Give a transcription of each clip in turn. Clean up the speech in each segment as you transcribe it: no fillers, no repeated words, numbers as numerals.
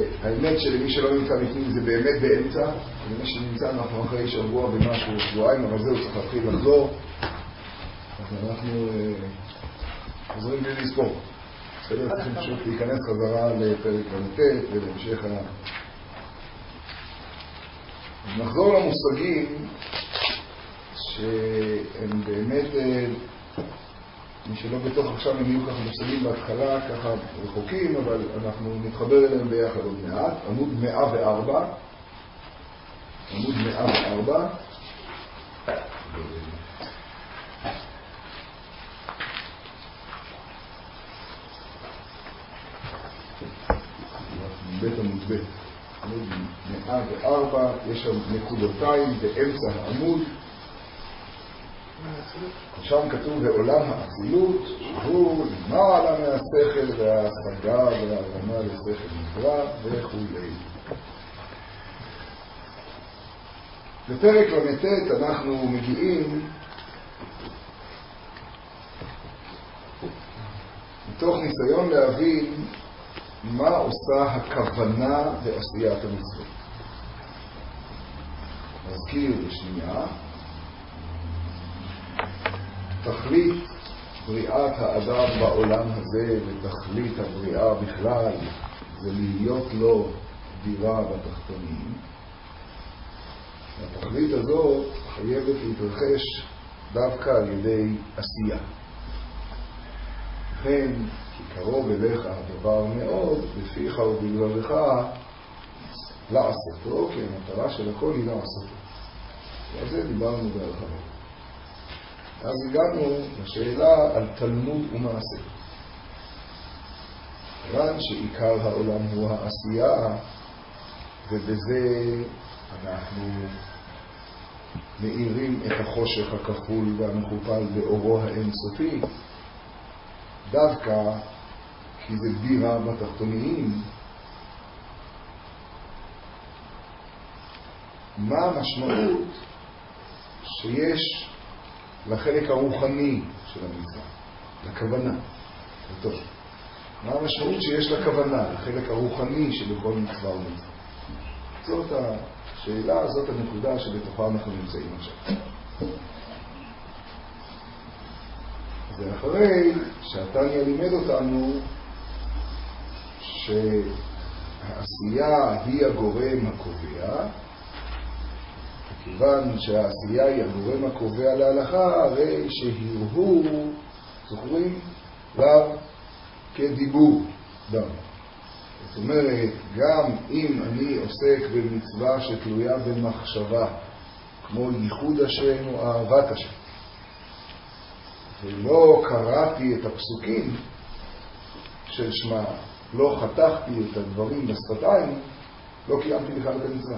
האמת שלמי שלא נמצא בפנים זה באמת באמצע, למי שנמצא אנחנו אחרי שבוע ומשהו, שבועיים, אבל זהו צריך להתחיל לחזור, אז אנחנו חוזרים בלי לספור. בסדר, צריכים פשוט להיכנס חזרה לפרק ל"ט ולהמשך נחזור למושגים שהם באמת, מי שלא בתוך עכשיו הם יהיו ככה מושגים בהתחלה, ככה רחוקים, אבל אנחנו נתחבר אליהם ביחד עוד מעט. עמוד 104. עמוד 104. בית עמוד בית. עמוד 104, יש שם נקודותיים באמצע העמוד. שם כתוב בעולם האצילות, שהוא למעלה מהשכל וההשגה וההבנה לשכל נברא וכו'. בפרק ל"ט אנחנו מגיעים מתוך ניסיון להבין מה עושה הכוונה בעשיית המצוות. נזכיר לשנייה, תכלית בריאת האדם בעולם הזה ותכלית הבריאה בכלל זה להיות לו דירה בתחתונים. התכלית הזאת חייבת להתרחש דווקא על ידי עשייה. לכן, כי קרוב אליך הדבר מאוד, בפיך ובלבבך לעשותו, כי המטרה של הכל היא לעשותו. ועל זה דיברנו בהרחבה. אז הגענו לשאלה על תלמוד ומעשה. כיוון שעיקר העולם הוא העשייה, ובזה אנחנו מאירים את החושך הכפול והמכופל באורו האינסופי, דווקא כי זה דירה בתחתוניים. מה המשמעות שיש לחלק הרוחני של המצווה, לכוונה, לטוב. מה המשמעות שיש לכוונה, לחלק הרוחני שבכל מצווה ומצווה? זאת השאלה, זאת הנקודה שבתוכה אנחנו נמצאים עכשיו. זה אחרי שהתניא לימד אותנו שהעשייה היא הגורם הקובע, כיוון שהעשייה היא הגורם הקובע להלכה, הרי שהרהור, זוכרים, לאו כדיבור דם. זאת אומרת, גם אם אני עוסק במצווה שתלויה במחשבה, כמו ייחוד השם או אהבת השם, ולא קראתי את הפסוקים של שמה, לא חתכתי את הדברים בשפתיים, לא קיימתי בכלל את המצווה.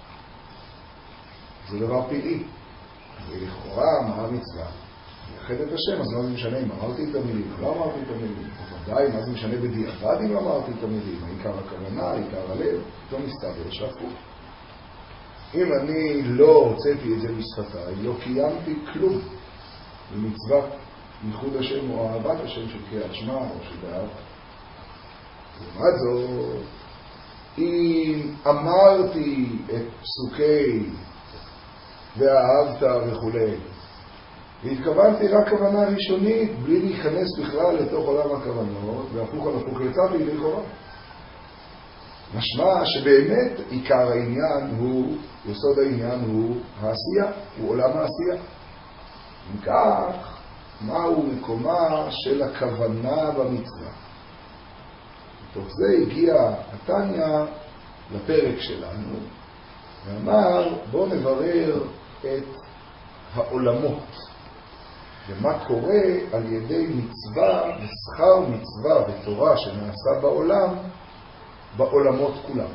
זה דבר פלאי. ולכאורה, מה המצווה? לייחד את השם, אז מה זה משנה אם אמרתי את המילים, לא אמרתי את המילים. ודאי, מה זה משנה בדיעבד אם אמרתי את המילים? העיקר הכוונה, העיקר הלב, לא מסתבר שהפוך. אם אני לא הוצאתי את זה בשפתיים, לא קיימתי כלום במצוות ייחוד השם או אהבת השם של קריאת שמע או של באב. לעומת זאת, אם אמרתי את פסוקי ואהבת וכו', והתכוונתי רק כוונה ראשונית בלי להיכנס בכלל לתוך עולם הכוונות, והפוך על הפוך יצאתי לכאורה. משמע שבאמת עיקר העניין הוא, יסוד העניין הוא העשייה, הוא עולם העשייה. אם כך, מהו מקומה של הכוונה במצווה? מתוך זה הגיע התניא לפרק שלנו, ואמר בוא נברר את העולמות, ומה קורה על ידי מצווה ושכר מצווה ותורה שנעשה בעולם, בעולמות כולם.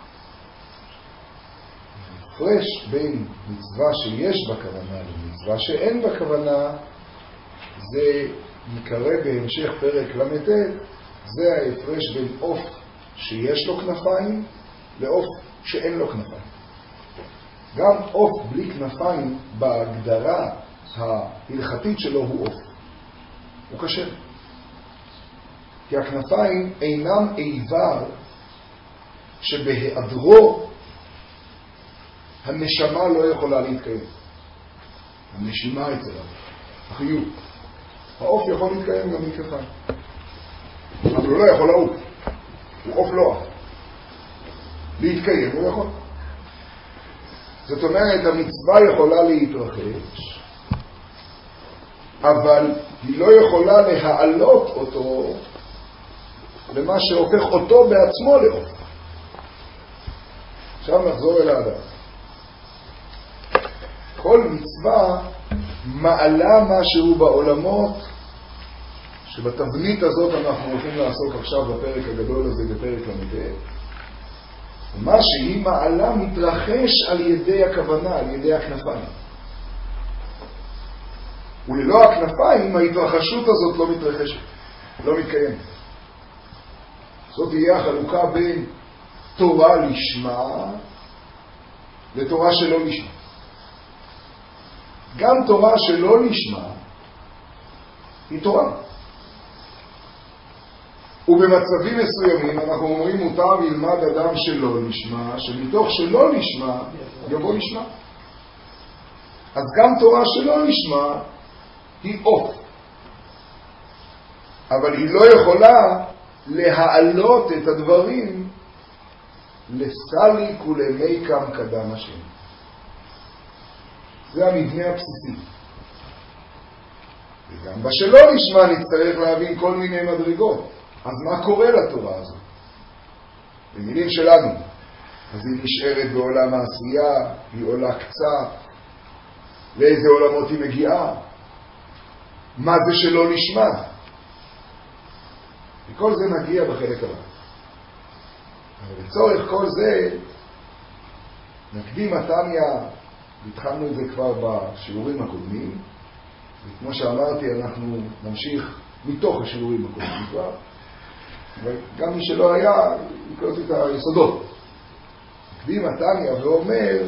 הפרש בין מצווה שיש בכוונה למצווה שאין בכוונה, זה יקרא בהמשך פרק ל"ט, זה ההפרש בין עוף שיש לו כנפיים לעוף שאין לו כנפיים. גם עוף בלי כנפיים בהגדרה ההלכתית שלו הוא עוף, הוא כשר, כי הכנפיים אינם איבר שבהיעדרו הנשמה לא יכולה להתקיים. הנשימה אצל החיות. העוף יכול להתקיים גם מכפיים. אבל הוא לא יכול לעוף. הוא עוף לא עף. להתקיים הוא יכול. זאת אומרת, המצווה יכולה להתרחש, אבל היא לא יכולה להעלות אותו למה שהופך אותו בעצמו לעוף. עכשיו נחזור אל האדם. כל מצווה מעלה משהו בעולמות, שבתבנית הזאת אנחנו הולכים לעסוק עכשיו בפרק הגדול הזה, בפרק למד. מה שהיא מעלה מתרחש על ידי הכוונה, על ידי הכנפיים. וללא הכנפיים ההתרחשות הזאת לא מתרחשת, לא מתקיימת. זאת תהיה החלוקה בין תורה לשמה לתורה שלא לשמה. גם תורה שלא לשמה היא תורה. ובמצבים מסוימים אנחנו אומרים מותר ילמד אדם שלא לשמה, שמתוך שלא לשמה יבוא לשמה. אז גם תורה שלא לשמה היא אוף. אבל היא לא יכולה להעלות את הדברים לסליק ולמיקם קדם השם. זה המבנה הבסיסי. וגם בשלא לשמה נצטרך להבין כל מיני מדרגות. אז מה קורה לתורה הזאת? במילים שלנו. אז היא נשארת בעולם העשייה, היא עולה קצת, לאיזה עולמות היא מגיעה, מה זה שלא לשמה. וכל זה נגיע בחלק הבא. אבל לצורך כל זה, נקדים התניא, התחלנו את זה כבר בשיעורים הקודמים, וכמו שאמרתי, אנחנו נמשיך מתוך השיעורים הקודמים כבר, וגם מי שלא היה, יקרות את היסודות. נקדים התניא ואומר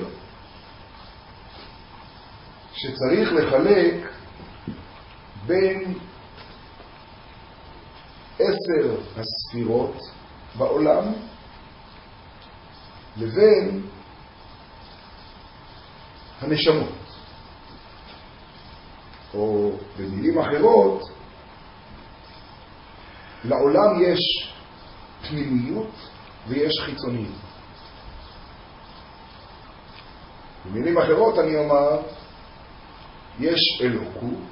שצריך לחלק בין 10 הספירות בעולם לבין הנשמות. או במילים אחרות, לעולם יש פנימיות ויש חיצוניות. במילים אחרות אני אומר, יש אלוקות,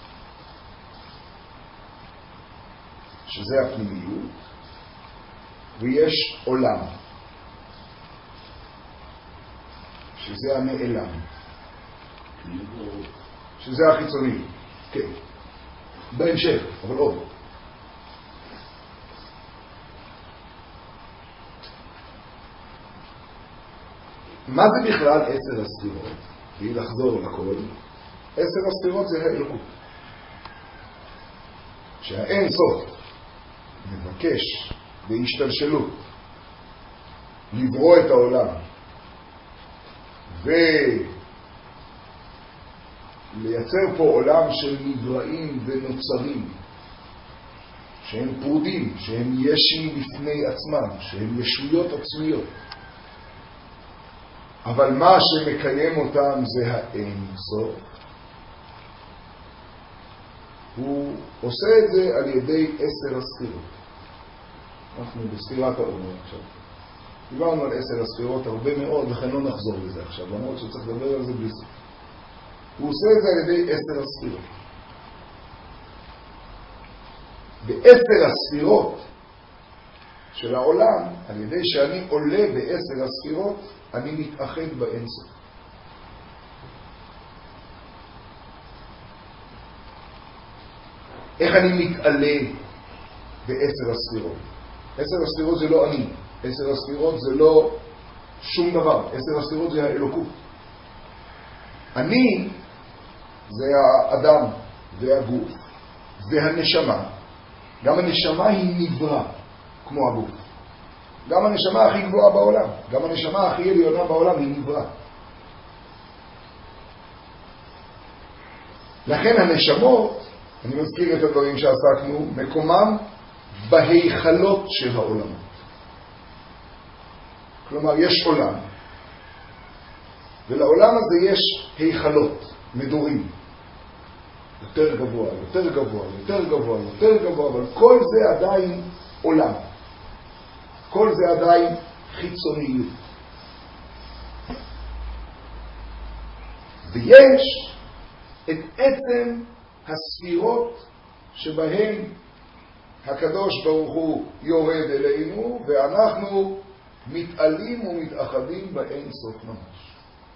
שזה הפנימיות, ויש עולם, שזה הנעלם, שזה החיצוני. כן, בהמשך, אבל עוד. מה זה בכלל 10 הספירות? והיא לחזור לכל. 10 הספירות זה האלוקות. שהאין סוף מבקש בהשתלשלות לברוא את העולם ולייצר פה עולם של נבראים ונוצרים שהם פרודים, שהם ישים בפני עצמם, שהם ישויות עצמיות, אבל מה שמקיים אותם זה האין סוף. הוא עושה את זה על ידי 10 הספירות. אנחנו בספירת האור עכשיו. דיברנו על 10 הספירות הרבה מאוד, לכן לא נחזור לזה עכשיו, למרות שצריך לדבר על זה בלי סוף. הוא עושה את זה על ידי 10 הספירות. ב10 הספירות של העולם, על ידי שאני עולה ב10 הספירות, אני מתאחד באינסוף. איך אני מתעלה ב10 הספירות? 10 הספירות זה לא אני. 10 הספירות זה לא שום דבר. 10 הספירות זה האלוקות. אני זה האדם והגוף והנשמה. גם הנשמה היא נברא כמו הגוף. גם הנשמה הכי גבוהה בעולם, גם הנשמה הכי עליונה בעולם היא נברא. לכן הנשמות, אני מזכיר את הדברים שעסקנו, מקומם בהיכלות של העולמות. כלומר, יש עולם. ולעולם הזה יש היכלות, מדורים. יותר גבוה, יותר גבוה, יותר גבוה, יותר גבוה, אבל כל זה עדיין עולם. כל זה עדיין חיצוניות. ויש את עצם הספירות שבהן הקדוש ברוך הוא יורד אלינו, ואנחנו מתעלים ומתאחדים באין סוף ממש.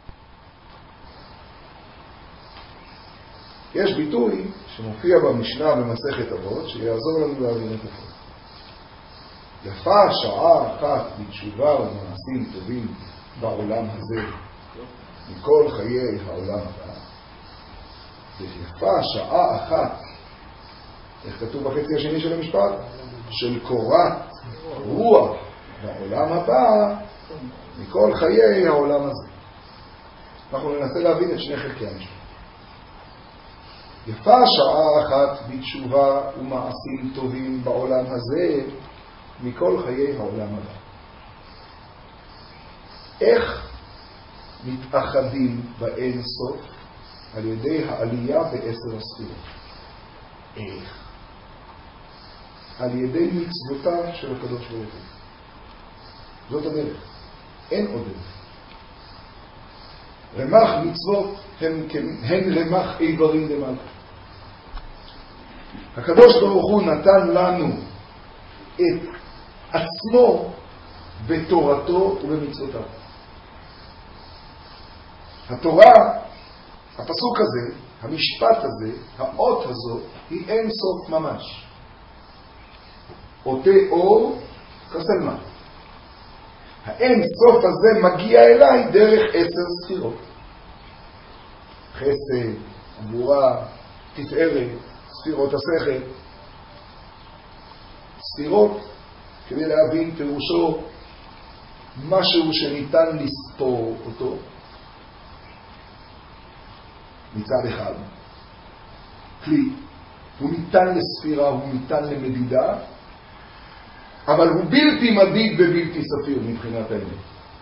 יש ביטוי שמופיע במשנה במסכת אבות, שיעזור לנו להבין את הכל. יפה שעה אחת בתשובה ומעשים טובים בעולם הזה, מכל חיי העולם הבא. ויפה שעה אחת, איך כתוב בחצי השני של המשפט? של קורת רוח בעולם הבא, מכל חיי העולם הזה. אנחנו ננסה להבין את שני חלקי המשפט. יפה שעה אחת בתשובה ומעשים טובים בעולם הזה, מכל חיי העולם הבא. איך מתאחדים באין סוף? על ידי העלייה בעשר הספירות. איך? על ידי מצוותיו של הקדוש ברוך הוא. זאת הדרך. אין עוד דרך. רמ"ח מצוות הן רמ"ח איברים דמלכה. הקדוש ברוך הוא נתן לנו את עצמו בתורתו ובמצוותיו. התורה, הפסוק הזה, המשפט הזה, האות הזאת, היא אין סוף ממש. אותי אור כסלמה. האין סוף הזה מגיע אליי דרך 10 ספירות. חסד, גבורה, תפארת, ספירות השכל. ספירות, כדי להבין פירושו, משהו שניתן לספור אותו. מצד אחד, כלי, הוא ניתן לספירה, הוא ניתן למדידה, אבל הוא בלתי מדיד ובלתי ספיר מבחינת האמת.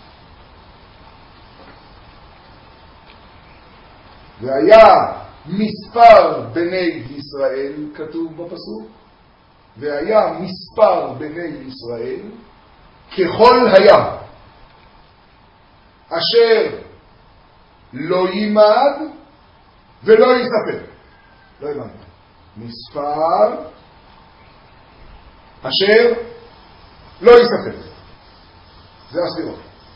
והיה מספר בני ישראל, כתוב בפסוק, והיה מספר בני ישראל ככל הים, אשר לא יימד ולא יספר. לא הבנתי. מספר אשר לא יספר. זה הספירות.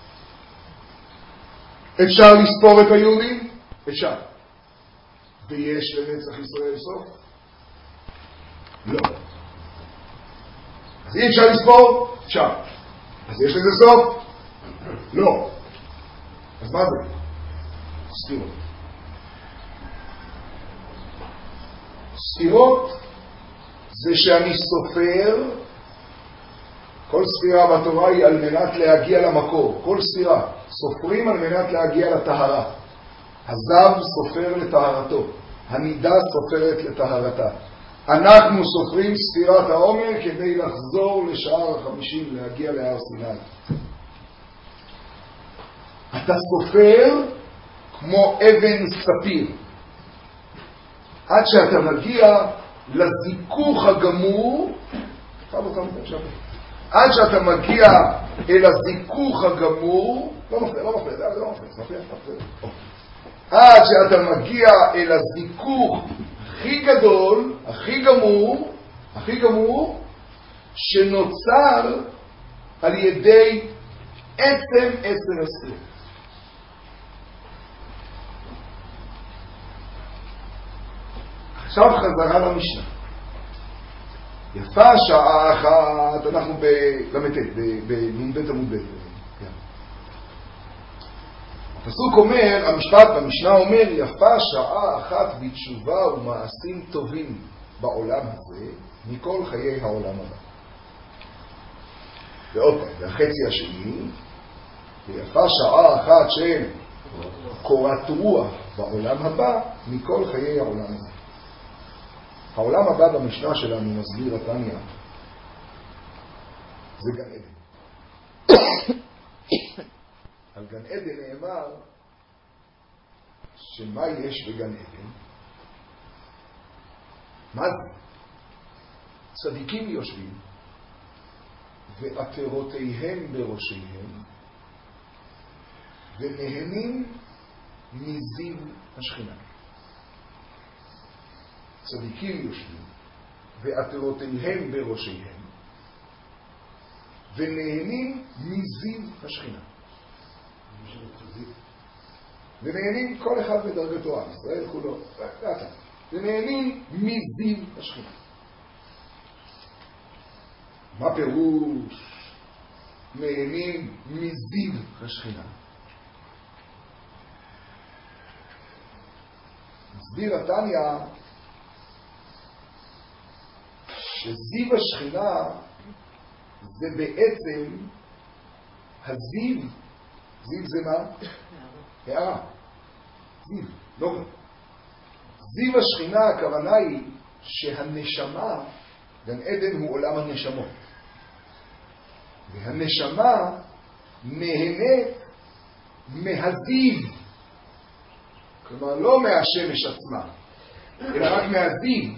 אפשר לספור את היהודים? אפשר. ויש לנצח ישראל סוף? לא. אז אי אפשר לספור? אפשר. אז יש לזה סוף? לא. אז מה זה? ספירות. ספירות זה שאני סופר, כל ספירה בתורה היא על מנת להגיע למקור, כל ספירה סופרים על מנת להגיע לטהרה. הזב סופר לטהרתו, הנידה סופרת לטהרתה. אנחנו סופרים ספירת העומר כדי לחזור לשער 50, להגיע להר סיני. אתה סופר כמו אבן ספיר, עד שאתה מגיע לזיכוך הגמור, עד שאתה מגיע אל הזיכוך הגמור, לא מפריע, עד שאתה מגיע אל הזיכוך הכי גדול, הכי גמור, שנוצר על ידי עצם 10 הספירות. עכשיו חזרה למשנה. יפה שעה אחת, אנחנו בנ"ב עמוד ב'. הפסוק אומר, המשפט במשנה אומר, יפה שעה אחת בתשובה ומעשים טובים בעולם הזה, מכל חיי העולם הבא. ועוד פעם, והחצי השני, ויפה שעה אחת של קורת רוח בעולם הבא, מכל חיי העולם הזה. העולם הבא במשנה שלנו, מסביר התניא, זה גן עדן. על גן עדן נאמר שמה יש בגן עדן? מה זה? צדיקים יושבים ועטרותיהם בראשיהם ונהנים מזיו השכינה. צדיקים יושבים ועטרותיהם בראשיהם ונהנים מזיו השכינה. ונהנים כל אחד בדרגתו, עם ישראל כולו, ונהנים מזיו השכינה. מה פירוש נהנים מזיו השכינה? מסביר התניא שזיו השכינה זה בעצם הזיו. זיו זה מה? הערה. זיו, לא גם. זיו השכינה הכוונה היא שהנשמה, גן עדן הוא עולם הנשמות. והנשמה נהנית מהזיו. כלומר לא מהשמש עצמה, אלא רק מהזיו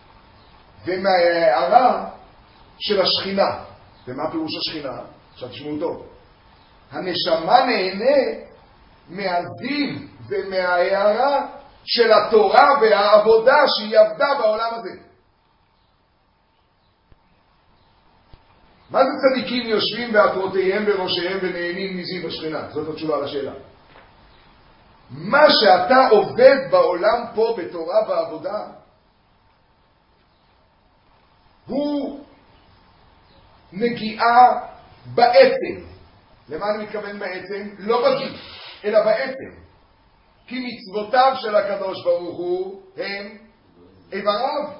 ומההערה של השכינה. ומה פירוש השכינה? עכשיו תשמעו טוב. הנשמה נהנית מהזיו ומההערה של התורה והעבודה שהיא עבדה בעולם הזה. מה זה צדיקים יושבים ועטרותיהם בראשיהם ונהנים מזיו השכינה? זאת התשובה לשאלה. מה שאתה עובד בעולם פה בתורה בעבודה הוא נגיעה בעצם. למה אני מתכוון בעצם? לא בגוף, אלא בעצם. כי מצוותיו של הקדוש ברוך הוא הם איבריו.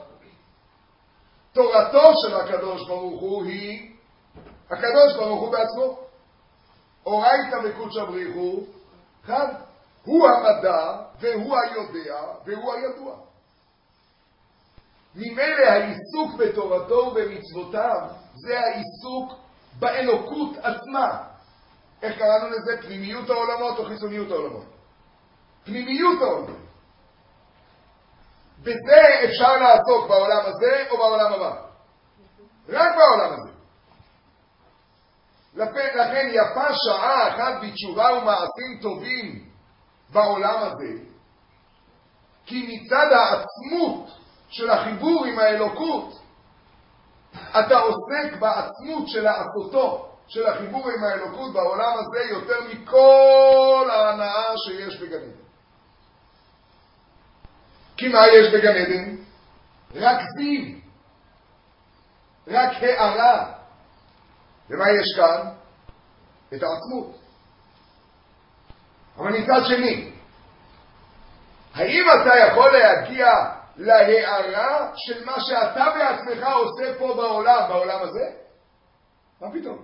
תורתו של הקדוש ברוך הוא היא הקדוש ברוך הוא בעצמו. אורייתא וקודשא בריחו חד. הוא המדע והוא היודע והוא הידוע. ממילא העיסוק בתורתו ובמצוותיו זה העיסוק באלוקות עצמה. איך קראנו לזה? פנימיות העולמות או חיצוניות העולמות? פנימיות העולמות. בזה אפשר לעסוק בעולם הזה או בעולם הבא? רק בעולם הזה. לכן יפה שעה אחת בתשובה ומעשים טובים בעולם הזה, כי מצד העצמות של החיבור עם האלוקות אתה עוסק בעצמות של העשותו של החיבור עם האלוקות בעולם הזה יותר מכל ההנאה שיש בגן עדן. כי מה יש בגן עדן? רק זיו, רק הערה. ומה יש כאן? את העצמות. אבל מצד שני, האם אתה יכול להגיע להערה של מה שאתה בעצמך עושה פה בעולם הזה? מה פתאום?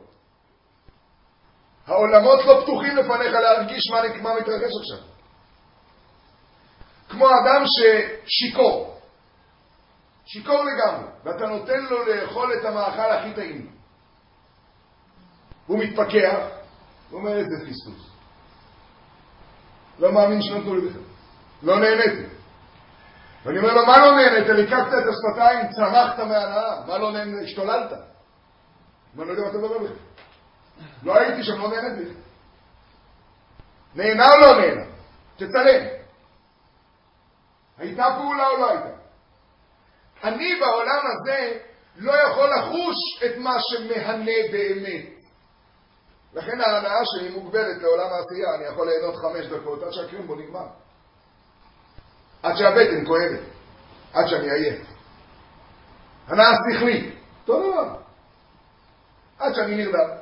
העולמות לא פתוחים לפניך להרגיש מה מתרחש עכשיו. כמו אדם ששיקור. שיקור לגמרי, ואתה נותן לו לאכול את המאכל הכי טעים. הוא מתפקח, הוא אומר איזה פספוס. לא מאמין שנתנו לי בכלל. לא נהניתי. ואני אומר לו, מה לא נהנית? ליקקת את השפתיים, צמחת מהנאה. מה לא נהנית? השתוללת. מה לא יודע מה אתה מדבר בכלל. לא הייתי שם, לא נהנית בכלל. נהנה או לא נהנה? תצלם. הייתה פעולה או לא הייתה? אני בעולם הזה לא יכול לחוש את מה שמהנה באמת. לכן ההנאה שלי מוגבלת לעולם העשייה. אני יכול ליהנות 5 דקות עד שהקריום בו נגמר. עד שהבטן כואבת. עד שאני עייף. הנאה שכלית. טוב דבר. עד שאני נרדם.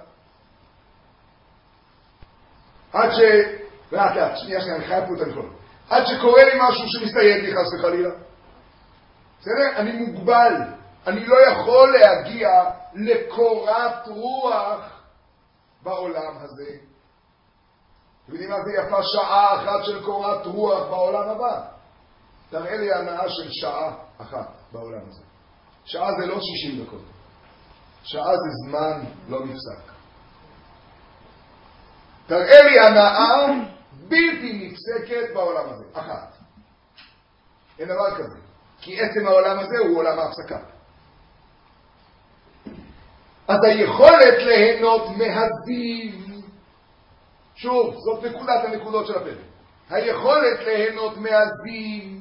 עד ש... לאט, שנייה, אני חייב פה את הכל. עד שקורה לי משהו שמסתייג לי חס וחלילה. בסדר? אני מוגבל. אני לא יכול להגיע לקורת רוח בעולם הזה. אתם יודעים מה זה? יפה שעה אחת של קורת רוח בעולם הבא. תראה לי הנאה של שעה אחת בעולם הזה. שעה זה לא 60 דקות. שעה זה זמן לא נפסק. תראה לי הנאה בלתי נפסקת בעולם הזה. אחת. אין דבר כזה. כי עצם העולם הזה הוא עולם ההפסקה. אז היכולת ליהנות מהזיו, שוב, זאת נקודת הנקודות של הפרק. היכולת ליהנות מהזיו,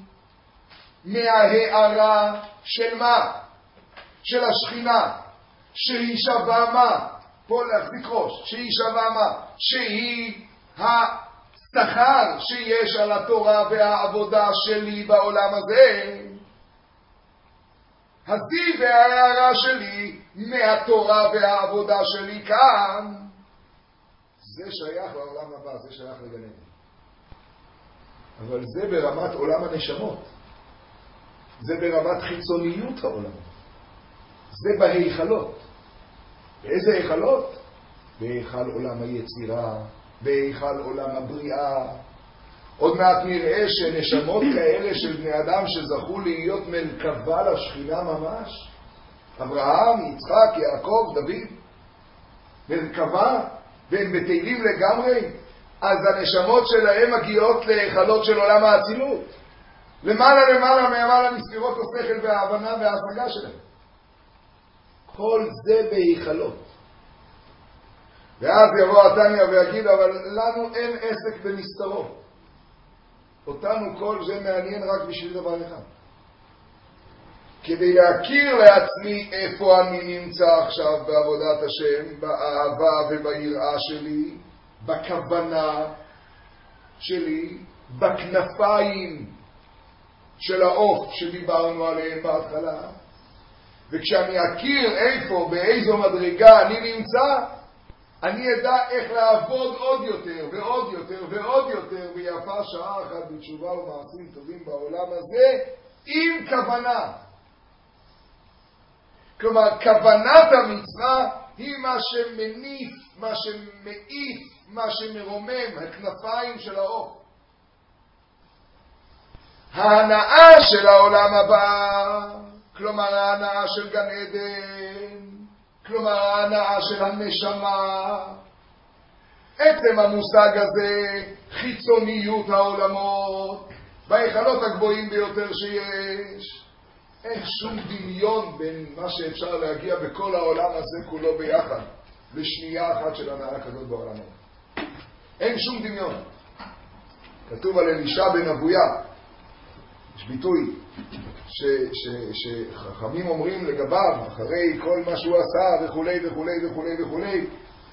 מההארה של מה? של השכינה, שהיא שווה מה? פה להחזיק ראש, שהיא שווה מה? שהיא השכר שיש על התורה והעבודה שלי בעולם הזה. הזיו וההארה שלי מהתורה והעבודה שלי כאן, זה שייך לעולם הבא, זה שייך לגן עדן. אבל זה ברמת עולם הנשמות. זה ברמת חיצוניות העולם. זה בהיכלות. באיזה היכלות? בהיכל עולם היצירה, בהיכל עולם הבריאה. עוד מעט נראה שנשמות כאלה של בני אדם שזכו להיות מרכבה לשכינה ממש, אברהם, יצחק, יעקב, דוד, מרכבה, והם בטלים לגמרי, אז הנשמות שלהם מגיעות להיכלות של עולם האצילות. למעלה מספירות השכל וההבנה וההשגה שלהם. כל זה בהיכלות. ואז יבוא התניא ויגיד, אבל לנו אין עסק במסתרות. אותנו כל זה מעניין רק בשביל דבר אחד. כדי להכיר לעצמי איפה אני נמצא עכשיו בעבודת השם, באהבה וביראה שלי, בכוונה שלי, בכנפיים של העוף שדיברנו עליהם בהתחלה. וכשאני אכיר איפה, באיזו מדרגה אני נמצא, אני אדע איך לעבוד עוד יותר ועוד יותר ועוד יותר ויפה שעה אחת בתשובה ומעשים טובים בעולם הזה עם כוונה. כלומר, כוונת המצווה היא מה שמניף, מה שמעיף, מה שמרומם, הכנפיים של העוף. ההנאה של העולם הבא, כלומר ההנאה של גן עדן, כלומר ההנאה של הנשמה, עצם המושג הזה, חיצוניות העולמות, בהיכלות הגבוהים ביותר שיש, אין שום דמיון בין מה שאפשר להגיע בכל העולם הזה כולו ביחד, לשנייה אחת של הנאה כזאת בעולם. אין שום דמיון. כתוב על אלישע בן אבויה, יש ביטוי שחכמים אומרים לגביו, אחרי כל מה שהוא עשה וכולי וכולי וכולי וכולי,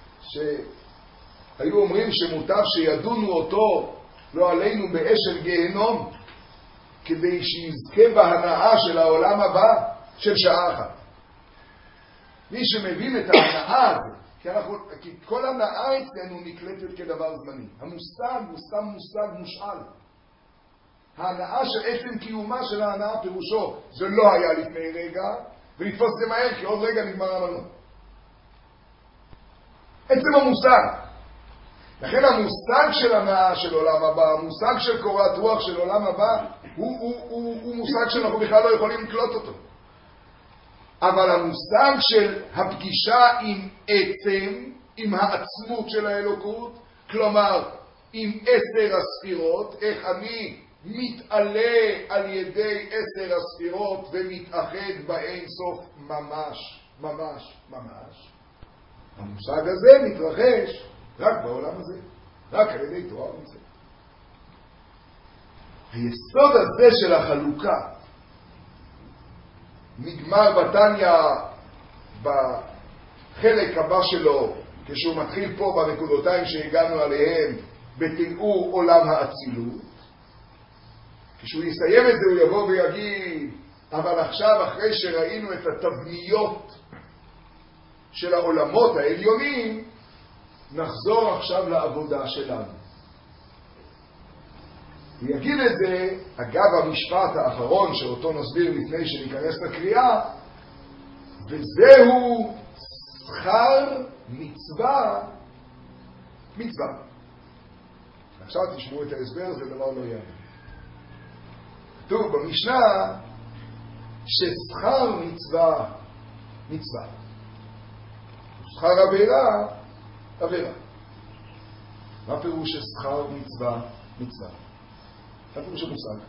שהיו אומרים שמוטב שידונו אותו, לא עלינו, באש של גיהנום, כדי שיזכה בהנאה של העולם הבא של שעה אחת. מי שמבין את ההנאה הזה, כי כל הנאה אצלנו נקלטת כדבר זמני. המושג הוא סתם מושג מושאל. ההנאה של עצם קיומה של ההנאה פירושו, זה לא היה לפני רגע, ולתפוס זה מהר, כי עוד רגע נגמר המנוע. עצם המושג. לכן המושג של הנאה של עולם הבא, המושג של קורת רוח של עולם הבא, הוא מושג שאנחנו בכלל לא יכולים לקלוט אותו. אבל המושג של הפגישה עם עצם, עם העצמות של האלוקות, כלומר עם 10 הספירות, איך אני מתעלה על ידי 10 הספירות ומתאחד באין סוף ממש, ממש, ממש. המושג הזה מתרחש רק בעולם הזה, רק על ידי תורה ומצוות. היסוד הזה של החלוקה נגמר בתניא בחלק הבא שלו, כשהוא מתחיל פה בנקודותיים שהגענו עליהם בתיאור עולם האצילות. כשהוא יסיים את זה הוא יבוא ויגיד, אבל עכשיו אחרי שראינו את התבניות של העולמות העליונים, נחזור עכשיו לעבודה שלנו. הוא יגיד את זה אגב המשפט האחרון שאותו נסביר לפני שניכנס לקריאה, וזהו שכר מצווה. מצווה. עכשיו תשמעו את ההסבר, זה דבר לא יאמן. כתוב במשנה ששכר מצווה מצווה, שכר עבירה עבירה. מה פירוש ששכר מצווה מצווה? מה פירוש המושג?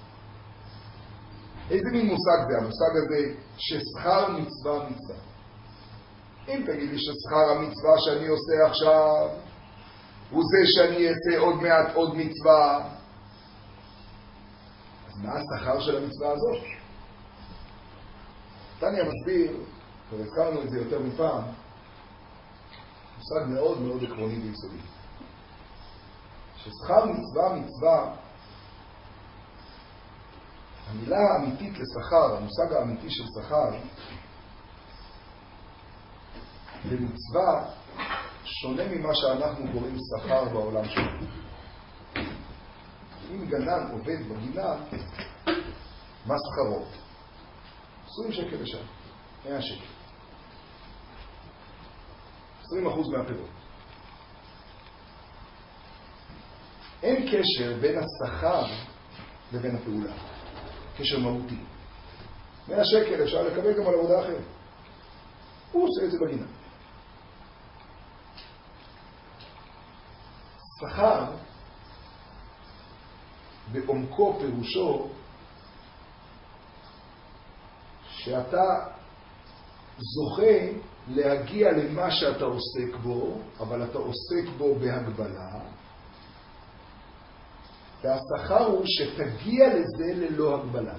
איזה מין מושג זה? המושג הזה ששכר מצווה מצווה. אם תגיד לי ששכר המצווה שאני עושה עכשיו הוא זה שאני אעשה עוד מעט עוד מצווה, אז מה השכר של המצווה הזאת? תניא מסביר, והזכרנו את זה יותר מפעם, מושג מאוד מאוד עקרוני ויסודי. ששכר מצווה מצווה, המילה האמיתית לשכר, המושג האמיתי של שכר, במצווה שונה ממה שאנחנו קוראים שכר בעולם שלנו. אם גנן עובד בגינה, מה שכרו? 20 שקל לשעה, 100 שקל. 20% מהפירות. אין קשר בין השכר לבין הפעולה. קשר מהותי. 100 שקל אפשר לקבל גם על עבודה אחרת. הוא עושה את זה בגינה. שכר בעומקו פירושו שאתה זוכה להגיע למה שאתה עוסק בו, אבל אתה עוסק בו בהגבלה, והשכר הוא שתגיע לזה ללא הגבלה.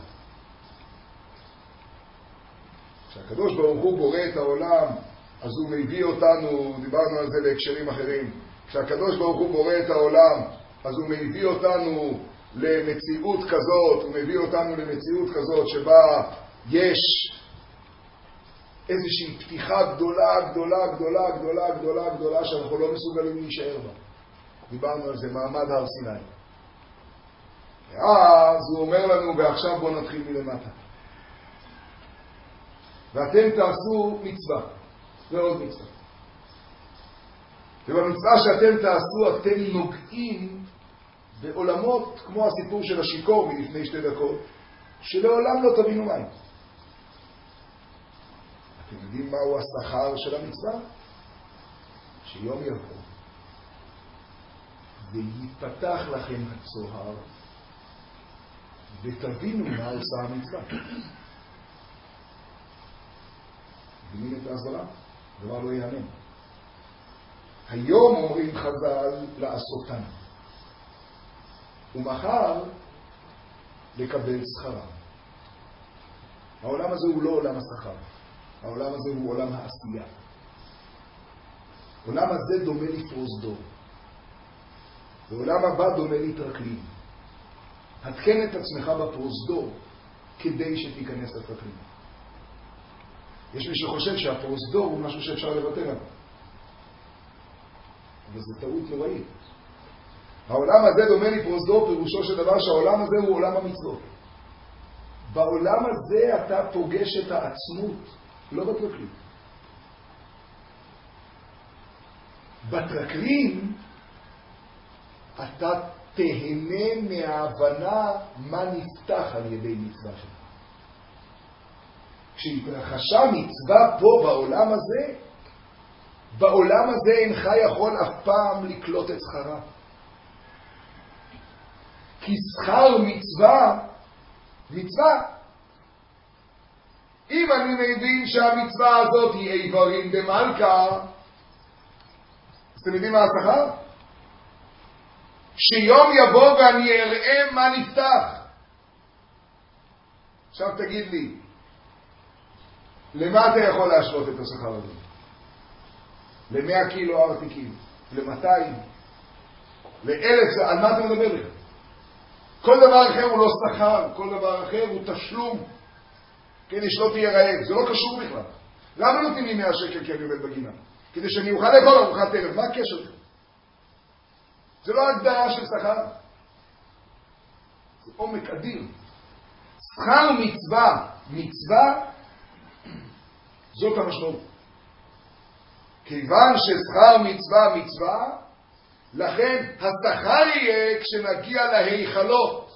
כשהקדוש ברוך הוא בורא את העולם, אז הוא מביא אותנו, דיברנו על זה בהקשרים אחרים, כשהקדוש ברוך הוא בורא את העולם, אז הוא מביא אותנו למציאות כזאת, הוא מביא אותנו למציאות כזאת שבה יש איזושהי פתיחה גדולה, גדולה, גדולה, גדולה, גדולה, גדולה, שאנחנו לא מסוגלים להישאר בה. דיברנו על זה, מעמד הר סיני. ואז הוא אומר לנו, ועכשיו בואו נתחיל מלמטה. ואתם תעשו מצווה, ועוד מצווה. ובמצווה שאתם תעשו, אתם נוגעים בעולמות, כמו הסיפור של השיקור מלפני 2 דקות, שלעולם לא תבינו מים. אתם יודעים מהו השכר של המצווה? שיום יבוא ויפתח לכם הצוהר ותבינו מה עושה המצווה. מבינים את ההסברה? דבר לא יאמן. היום אומרים חז"ל לעשותן, ומחר לקבל שכרם. העולם הזה הוא לא עולם השכר, העולם הזה הוא עולם העשייה. עולם הזה דומה לפרוזדור, ועולם הבא דומה להתרקלים. התקן את עצמך בפרוזדור כדי שתיכנס לתרקלים. יש מי שחושב שהפרוזדור הוא משהו שאפשר לוותר עליו, אבל זו טעות נוראית. העולם הזה דומה לפרוזדור, פירושו של דבר שהעולם הזה הוא עולם המצוות. בעולם הזה אתה פוגש את העצמות, לא בתרקלים. בתרקלים אתה תהנה מההבנה מה נפתח על ידי מצווה שלך. כשהתרחשה מצווה פה בעולם הזה אינך יכול אף פעם לקלוט את שכרה. כי שכר מצווה. אם אני מבין שהמצווה הזאת היא איברים במלכה, אז אתם יודעים מה השכר? שיום יבוא ואני אראה מה נפתח. עכשיו תגיד לי, למה אתה יכול להשוות את השכר הזה? ל100 קילו ארטיקים, ל200, ל1000, על מה אתה מדבר לך? כל דבר אחר הוא לא שכר, כל דבר אחר הוא תשלום. כן, שלא תהיה רעב, זה לא קשור בכלל. למה נותנים לי 100 שקל כי אני עובד בגינה? כדי שאני אוכל לאכול ארוחת ערב, מה הקשר? זה לא הגדרה של שכר. זה עומק אדיר. שכר מצווה, זאת המשמעות. כיוון ששכר מצווה, לכן השכר יהיה כשנגיע להיכלות.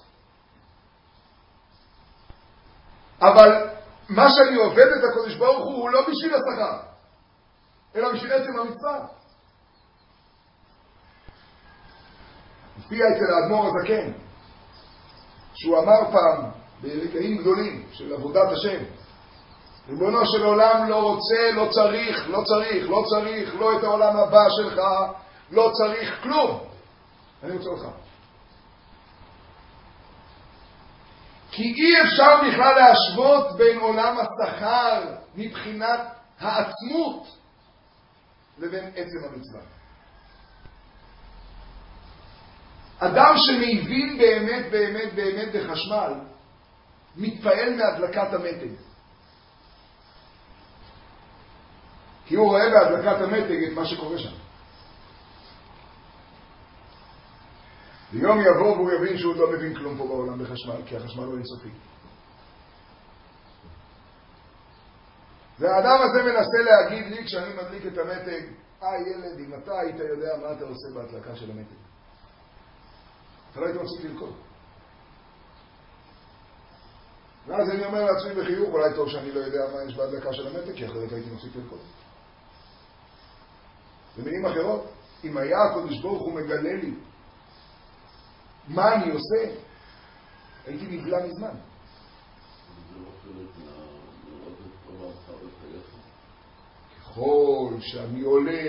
אבל מה שאני עובד את הקודש ברוך הוא לא בשביל השכר, אלא בשביל עצם המצווה. הופיע אצל האדמו"ר הזקן, שהוא אמר פעם ברגעים גדולים של עבודת השם, ריבונו של עולם לא רוצה, לא צריך, לא את העולם הבא שלך, לא צריך כלום. אני רוצה אותך. כי אי אפשר בכלל להשוות בין עולם השכר מבחינת העצמות לבין עצם המצווה. אדם שמבין באמת בחשמל מתפעל מהדלקת המתג. כי הוא רואה בהדלקת המתג את מה שקורה שם. ויום יבוא והוא יבין שהוא לא מבין כלום פה בעולם בחשמל, כי החשמל הוא אינסופי. והאדם הזה מנסה להגיד לי כשאני מדליק את המתג, ילד, אם אתה היית יודע מה אתה עושה בהדלקה של המתג, אתה לא היית מפסיק לרקוד. ואז אני אומר לעצמי בחיוך, אולי טוב שאני לא יודע מה יש בהדלקה של המתג, כי אחרת הייתי מפסיק לרקוד. במילים אחרות, אם היה הקדוש ברוך הוא מגלה לי מה אני עושה, הייתי נבלע מזמן. ככל שאני עולה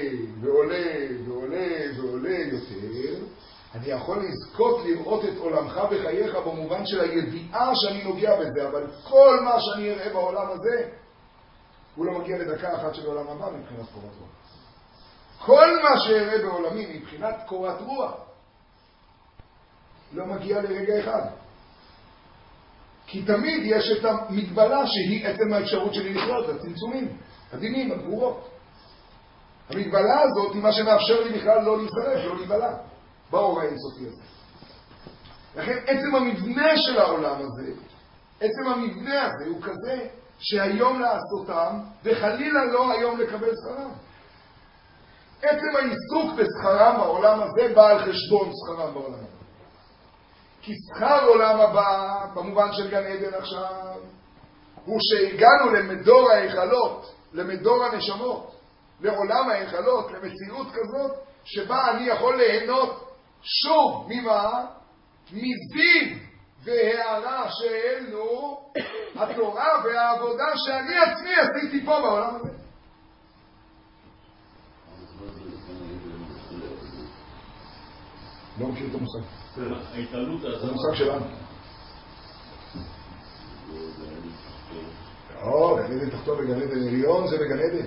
יותר, אני יכול לזכות לראות את עולמך בחייך במובן של הידיעה שאני נוגע בזה, אבל כל מה שאני אראה בעולם הזה, הוא לא מגיע לדקה אחת של עולם הבא מבחינת קורת רוח. כל מה שאראה בעולמי מבחינת קורת רוח, לא מגיע לרגע אחד. כי תמיד יש את המגבלה שהיא עצם האפשרות שלי לחיות, הצמצומים, הדינים, הגבורות. המגבלה הזאת היא מה שמאפשר לי בכלל לא להישרף, לא להיבלע, באור האינסופי הזה. לכן עצם המבנה של העולם הזה, עצם המבנה הזה הוא כזה שהיום לעשותם וחלילה לא היום לקבל שכרם. עצם העיסוק בשכרם בעולם הזה בא על חשבון שכרם בעולם הזה. כי שכר עולם הבא, במובן של גן עדן עכשיו, הוא שהגענו למדור ההיכלות, למדור הנשמות, לעולם ההיכלות, למציאות כזאת, שבה אני יכול ליהנות שוב ממה? מזיו והערה שאלנו התורה והעבודה שאני עצמי עשיתי פה בעולם הזה. לא מכיר את המושג. זה המושג שלנו. גן עדן תחתון וגן עדן עליון זה בגן עדן.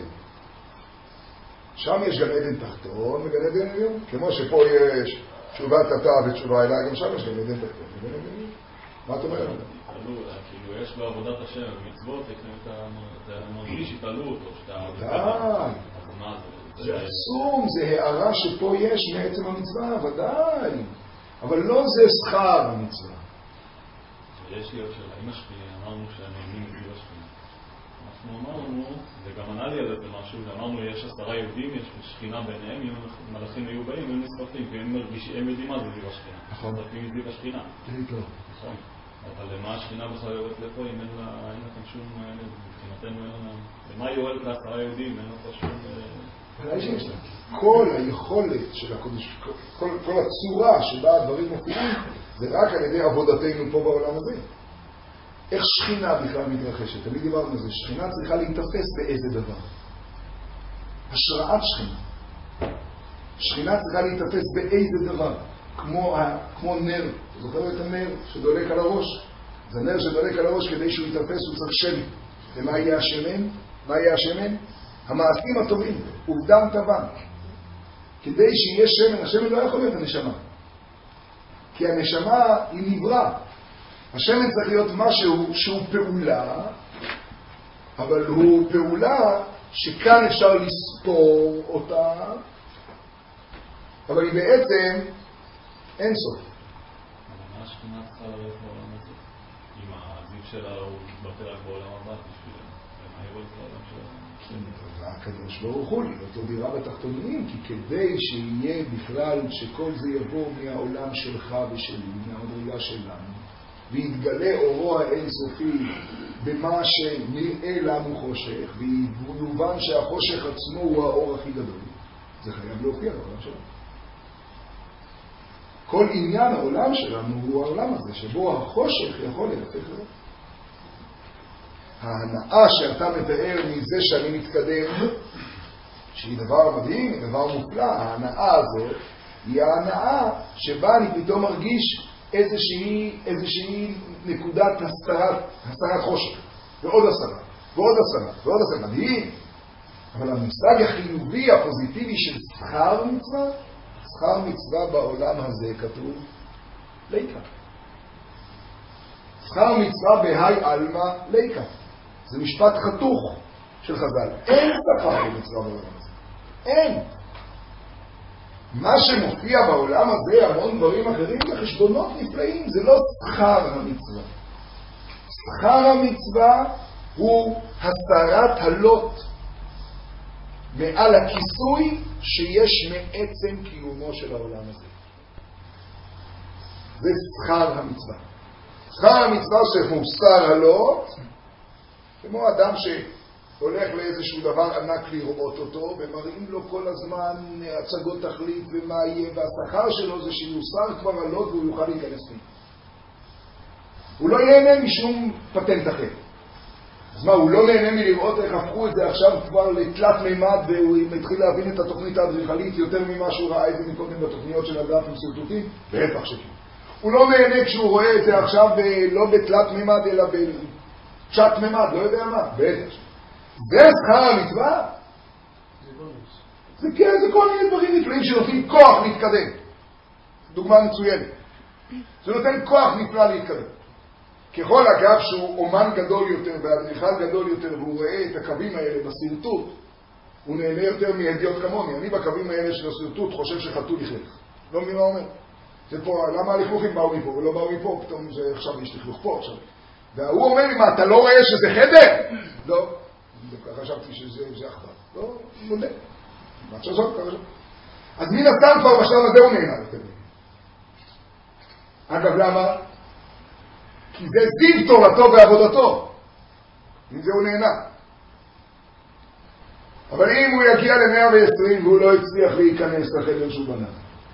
שם יש גן עדן תחתון וגן עדן עליון. כמו שפה יש תשובת אתה ותשובה אליי, גם שם יש גן עדן תחתון וגן עדן עליון. מה אתה אומר? כאילו יש בעבודת השם, מצוות, אתה מרגיש התעלות או שאתה... זה עצום, זה הערה שפה יש מעצם המצווה, ודאי. אבל לא זה שכר המצווה. יש לי עוד שאלה, עם השכינה, אמרנו שהנהנים מגיל השכינה. אנחנו אמרנו, וגם ענה לי על זה משהו, אמרנו יש 10 יהודים, יש שכינה ביניהם, אם מלאכים היו באים, הם נשרפים, כי הם יודעים מה זה זיו השכינה. נכון. נשרפים מזיו השכינה. נכון. אבל למה השכינה בכלל יורדת לפה, אם אין לה שום, מבחינתנו אין לה... למה היא יורדת ל10 יהודים, אין לה שום... כל היכולת של הקודש, כל הצורה שבה הדברים מופיעים, זה רק על ידי עבודתנו פה בעולם הזה. איך שכינה בכלל מתרחשת? תמיד דיברנו על זה. שכינה צריכה להתאפס באיזה דבר. השראת שכינה. שכינה צריכה להתאפס באיזה דבר. כמו נר. אתה זוכר את הנר שדולק על הראש? זה נר שדולק על הראש כדי שהוא יתאפס, הוא צריך שמן. ומה יהיה השמן? מה יהיה השמן? המעשים הטובים, ובדם טבע. כדי שיהיה שמן, השמן לא יכול להיות הנשמה. כי הנשמה היא נברא. השמן צריך להיות משהו שהוא פעולה, אבל הוא פעולה שכאן אפשר לספור אותה, אבל היא בעצם אין סוף. מה השכינה צריכה לראות בעולם הזה? אם הזיו שלה הוא מתבטא רק בעולם הבא, בשביל מה היא רואה את העולם שלה? הקדוש ברוך הוא להיות לו דירה בתחתונים, כי כדי שיהיה בכלל שכל זה יבוא מהעולם שלך ושלי, מהמדרגה שלנו, ויתגלה אורו האינסופי במה שנראה לנו חושך, ויובן שהחושך עצמו הוא האור הכי גדול, זה חייב להופיע בעולם שלנו. כל עניין העולם שלנו הוא העולם הזה, שבו החושך יכול להפך לו. ההנאה שאתה מתאר מזה שאני מתקדם, שהיא דבר מדהים, היא דבר מופלא, ההנאה הזאת היא ההנאה שבה אני פתאום מרגיש איזושהי נקודת הסרת חושך, ועוד הסרה, ועוד הסרה, ועוד הסרה, מדהים. אבל המושג החיובי, הפוזיטיבי של שכר מצווה, שכר מצווה בעולם הזה כתוב ליקה. שכר מצווה בהי אלמה ליקה. זה משפט חתוך של חז"ל. אין שכר במצווה בעולם הזה. אין. מה שמופיע בעולם הזה, המון דברים אחרים, זה חשבונות נפלאים, זה לא שכר המצווה. שכר המצווה הוא הסרת הלוט מעל הכיסוי שיש מעצם קיומו של העולם הזה. זה שכר המצווה. שכר המצווה שמוסר הלוט, כמו אדם שהולך לאיזשהו דבר ענק לראות אותו, ומראים לו כל הזמן הצגות תכלית ומה יהיה, והשכר שלו זה שיוסר כבר הלוט והוא יוכל להיכנס פנימה. הוא לא ייהנה משום פטנט אחר. אז מה, הוא לא נהנה מלראות איך הפכו את זה עכשיו כבר לתלת מימד, והוא מתחיל להבין את התוכנית האדריכלית יותר ממה שהוא ראה את זה מקודם בתוכניות של הגרפים סרטוטים? בטח שכן. הוא לא נהנה כשהוא רואה את זה עכשיו לא בתלת מימד אלא בתשת מימד, לא יודע מה, בטח שכן. זה שכר המצווה? זה כן, זה כל מיני דברים נפלאים שנותנים כוח להתקדם. דוגמה מצוינת. זה נותן כוח נפלא להתקדם. ככל אגב שהוא אומן גדול יותר ואדריכל גדול יותר והוא רואה את הקווים האלה בסרטוט, הוא נהנה יותר מהדיוט כמוני. אני בקווים האלה של הסרטוט חושב שחתול לכלך. לא מבין מה אומר. זה פה, למה הלכלוכים באו מפה ולא באו מפה? פתאום זה עכשיו יש לכלוך פה עכשיו. והוא אומר לי, מה, אתה לא רואה שזה חדר? לא. חשבתי שזה אחבר. לא, מודה. מה שזאת ככה. אז מן הסתם כבר בשלב הזה הוא נהנה יותר. אגב, למה? כי זה זיו תורתו ועבודתו. אם זה הוא נהנה. אבל אם הוא יגיע ל-120 והוא לא הצליח להיכנס לחדר שהוא בנה,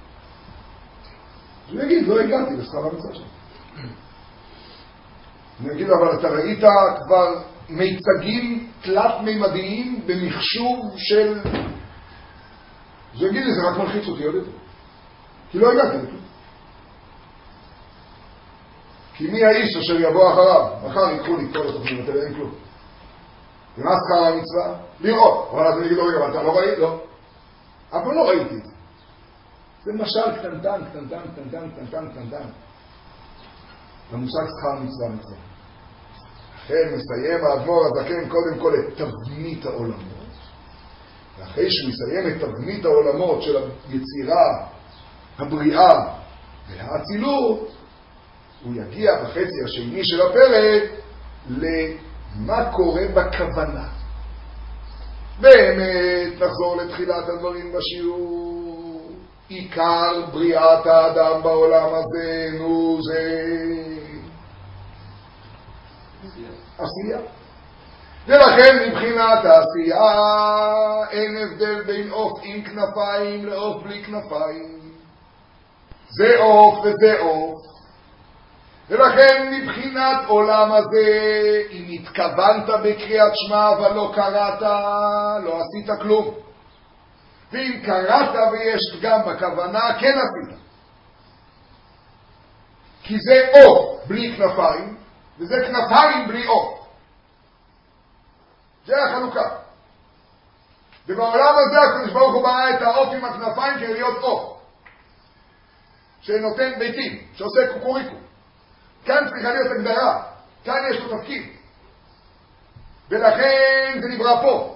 הוא יגיד, לא הגעתי לשכר המצווה שלו. אני אגיד, אבל אתה ראית כבר מיצגים תלת מימדיים במחשוב של... זה יגיד לי, זה רק מלחיץ אותי עוד יותר. כי לא הגעתי לכלום. כי מי האיש אשר יבוא אחריו? מחר יקחו לי כל התוכנית, אתה אין כלום. ומה שכר המצווה? לראות. אבל אז אני אגיד לו, רגע, אתה לא ראית? לא. אבל לא ראיתי את זה. זה משל קטנטן. למושג שכר מצווה. לכן מסיים האדמו"ר הזקן קודם כל את תבנית העולמות. ואחרי שהוא מסיים את תבנית העולמות של היצירה, הבריאה והאצילות, הוא יגיע בחצי השני של הפרק למה קורה בכוונה. באמת נחזור לתחילת הדברים בשיעור. עיקר בריאת האדם בעולם הזה, זה עשייה. ולכן מבחינת העשייה אין הבדל בין עוף עם כנפיים לעוף בלי כנפיים. זה עוף וזה עוף. ולכן מבחינת עולם הזה, אם התכוונת בקריאת שמע אבל לא קראת, לא עשית כלום. ואם קראת ויש פגם בכוונה, כן עשית. כי זה עוף בלי כנפיים, וזה כנפיים בלי עוף. זה החלוקה. ובעולם הזה הקדוש ברוך הוא ברא את העוף עם הכנפיים כדי להיות עוף, שנותן ביתים, שעושה קוקוריקו. כאן צריכה להיות הגדרה, כאן יש לו תפקיד. ולכן זה נברא פה.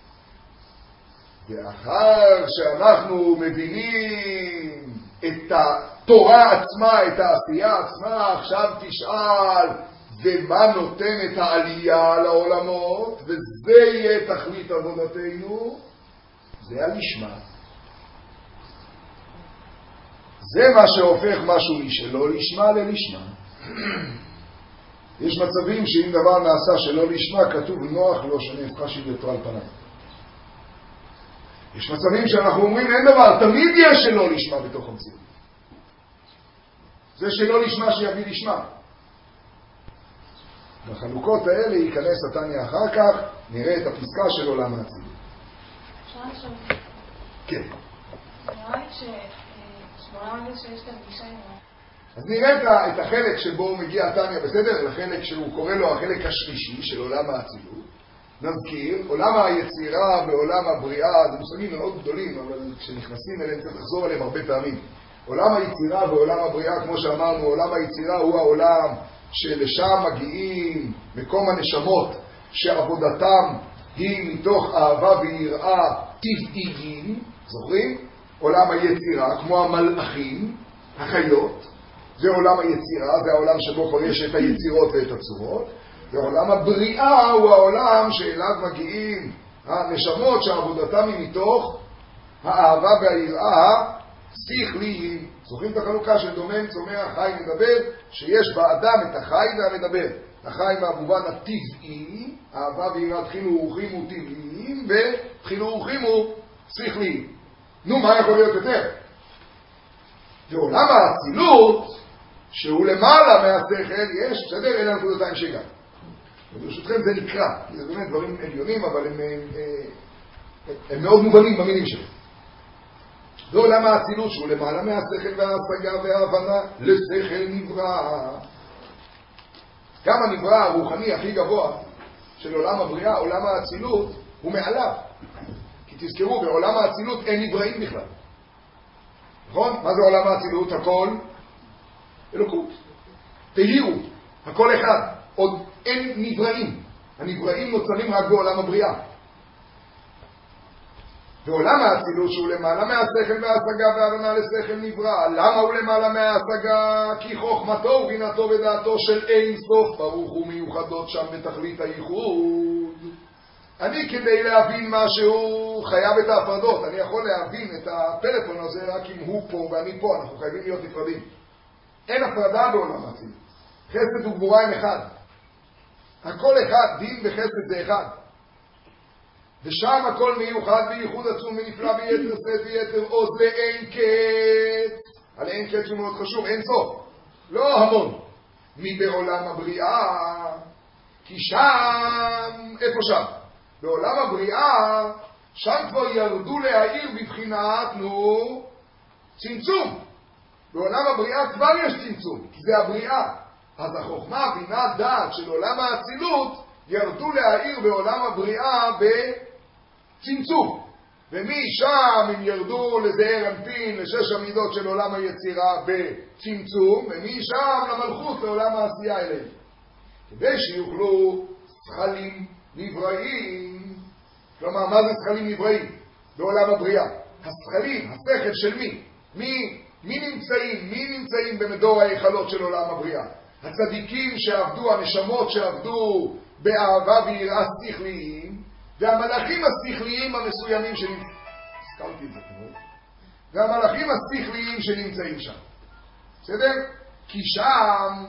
ואחר שאנחנו מבינים את התורה עצמה, את העשייה עצמה, עכשיו תשאל, ומה נותן את העלייה לעולמות, וזה יהיה תכלית עבודתנו, זה הלשמה. זה מה שהופך משהו משלא לשמה ללשמה. יש מצבים שאם דבר נעשה שלא לשמה, כתוב נוח לו שנהפכה שבלתו על פניו. יש מצבים שאנחנו אומרים אין דבר, תמיד יש שלא לשמה בתוך המציאות. זה שלא לשמה שיביא לשמה. בחלוקות האלה ייכנס התניא אחר כך, נראה את הפסקה של עולם האצילות. אפשר לשאול? כן. נראה לי שבעולם הזה שיש את הפגישה עם... אז נראה את החלק שבו מגיע התניא, בסדר? לחלק שהוא קורא לו החלק השלישי של עולם האצילות. נזכיר, עולם היצירה ועולם הבריאה, זה מושגים מאוד גדולים, אבל כשנכנסים אליהם צריך לחזור עליהם הרבה פעמים. עולם היצירה ועולם הבריאה, כמו שאמרנו, עולם היצירה הוא העולם שלשם מגיעים מקום הנשמות, שעבודתם היא מתוך אהבה ויראה טבעיים, זוכרים? עולם היצירה, כמו המלאכים, החיות, זה עולם היצירה, זה העולם שבו כבר יש את היצירות ואת הצורות, ועולם הבריאה הוא העולם שאליו מגיעים הנשמות שעבודתם היא מתוך האהבה והיראה שכליים. זוכרים את החלוקה של דומם, צומח, חי, מדבר, שיש באדם את החי והמדבר. החי מהמובן הטבעי, אהבה ויראה תחילו ורוחים הוא טבעיים, ותחילו ורוחים הוא שכליים. נו, מה יכול להיות יותר? ועולם האצילות, שהוא למעלה מהשכל, יש, בסדר, אלה הנקודותיים שהגענו. וברשותכם זה נקרא, כי זה באמת דברים עליונים, אבל הם מאוד מובנים במילים שלהם. זה עולם האצילות שהוא למעלה מהשכל וההשגה וההבנה, לשכל נברא. גם הנברא הרוחני הכי גבוה של עולם הבריאה, עולם האצילות, הוא מעליו. כי תזכרו, בעולם האצילות אין נבראים בכלל. נכון? מה זה עולם האצילות? הכל אלוקות. תהירו, הכל אחד. עוד אין נבראים. הנבראים נוצרים רק בעולם הבריאה. ועולם האצילות שהוא למעלה מהשכל וההשגה וההבנה לשכל נברא. למה הוא למעלה מההשגה? כי חוכמתו ובינתו ודעתו של אין סוף ברוך הוא מיוחדות שם בתכלית הייחוד. אני כדי להבין משהו חייב את ההפרדות. אני יכול להבין את הטלפון הזה רק אם הוא פה ואני פה. אנחנו חייבים להיות נפרדים. אין הפרדה בעולם האצילות. חסד וגבורה הם אחד. הכל אחד, דין וחסד זה אחד. ושם הכל מיוחד בייחוד עצום ונפלא ביתר שאת ויתר עוז לאין קץ. על אין קץ הוא מאוד חשוב, אין סוף. לא המון. מבעולם הבריאה. כי שם, איפה שם? בעולם הבריאה, שם כבר ירדו להעיר בבחינת, צמצום. בעולם הבריאה כבר יש צמצום, כי זה הבריאה. אז החוכמה, בינה, דעת של עולם האצילות, ירדו להעיר בעולם הבריאה בצמצום. ומשם הם ירדו לזעיר אנפין, לשש המידות של עולם היצירה בצמצום, ומשם למלכות לעולם העשייה אליהם. כדי שיוכלו שכלים נבראים. כלומר, מה זה שכלים נבראים? בעולם הבריאה. השכלים, השכל של מי? מי נמצאים במדור ההיכלות של עולם הבריאה? הצדיקים שעבדו, הנשמות שעבדו באהבה ויראה שכליים, והמלאכים השכליים המסוימים הזכרתי את זה כמו. והמלאכים השכליים שנמצאים שם. בסדר? כי שם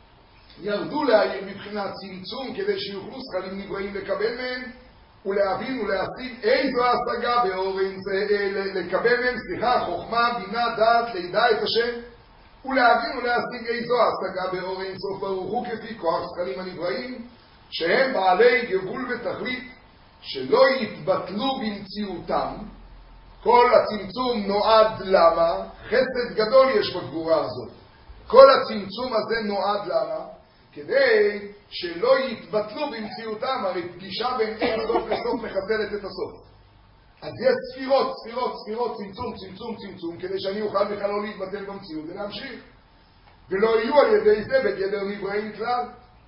ירדו להעיר מבחינת צמצום כדי שיוכלו שכלים נבראים לקבל מהם ולהבין ולהשיג איזו השגה באורן לקבל מהם, חוכמה, בינה, דעת, לידע את השם ולהבין ולהשיג איזו השגה באורן סוף ברוך הוא כפי כוח שכלים הנבראים שהם בעלי גבול ותכלית שלא יתבטלו במציאותם. כל הצמצום נועד למה? חסד גדול יש בגבורה הזאת. כל הצמצום הזה נועד למה? כדי שלא יתבטלו במציאותם, הרי פגישה בין אין סוף לסוף מחסלת את הסוף. אז יש ספירות, צמצום, כדי שאני אוכל בכלל לא להתבטל במציאות ולהמשיך. ולא יהיו על ידי זה בגדר נבראים כלל.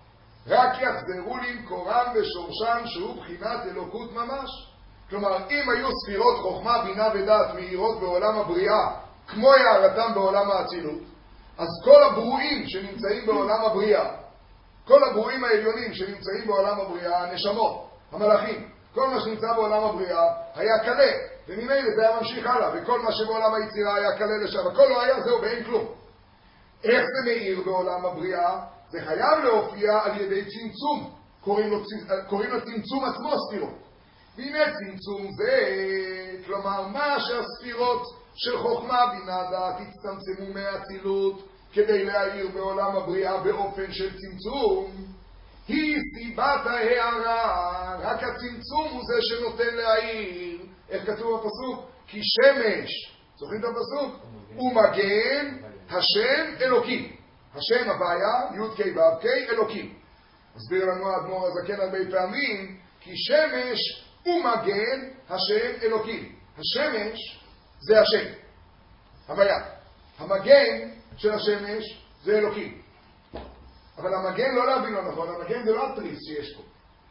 רק יחזרו למקורם ושורשם שהוא בחינת אלוקות ממש. כלומר, אם היו ספירות חוכמה, בינה ודעת מאירות בעולם הבריאה, כמו הערתם בעולם האצילות, אז כל הברואים שנמצאים בעולם הבריאה, כל הברואים העליונים שנמצאים בעולם הבריאה, הנשמות, המלאכים, כל מה שנמצא בעולם הבריאה היה קלה, וממילא זה היה ממשיך הלאה, וכל מה שבעולם היצירה היה קלה לשם, הכל לא היה זהו ואין כלום. איך זה מאיר בעולם הבריאה? זה חייב להופיע על ידי צמצום, קוראים לו צמצום עצמו ספירות. והנה צמצום זה, כלומר מה שהספירות של חוכמה בינה דעת הצטמצמו מהאצילות, כדי להאיר בעולם הבריאה באופן של צמצום, היא סיבת ההערה. רק הצמצום הוא זה שנותן להאיר. איך כתוב בפסוק? כי שמש, זוכרים את הפסוק? ומגן השם אלוקים. השם הבעיה, י' ק' ו' ק' אלוקים. מסביר לנו האדמו"ר הזקן הרבה פעמים, כי שמש ומגן השם אלוקים. השמש זה השם, הבעיה. המגן של השמש זה אלוקים. אבל המגן לא להבין לא נכון, המגן זה לא התריס שיש פה.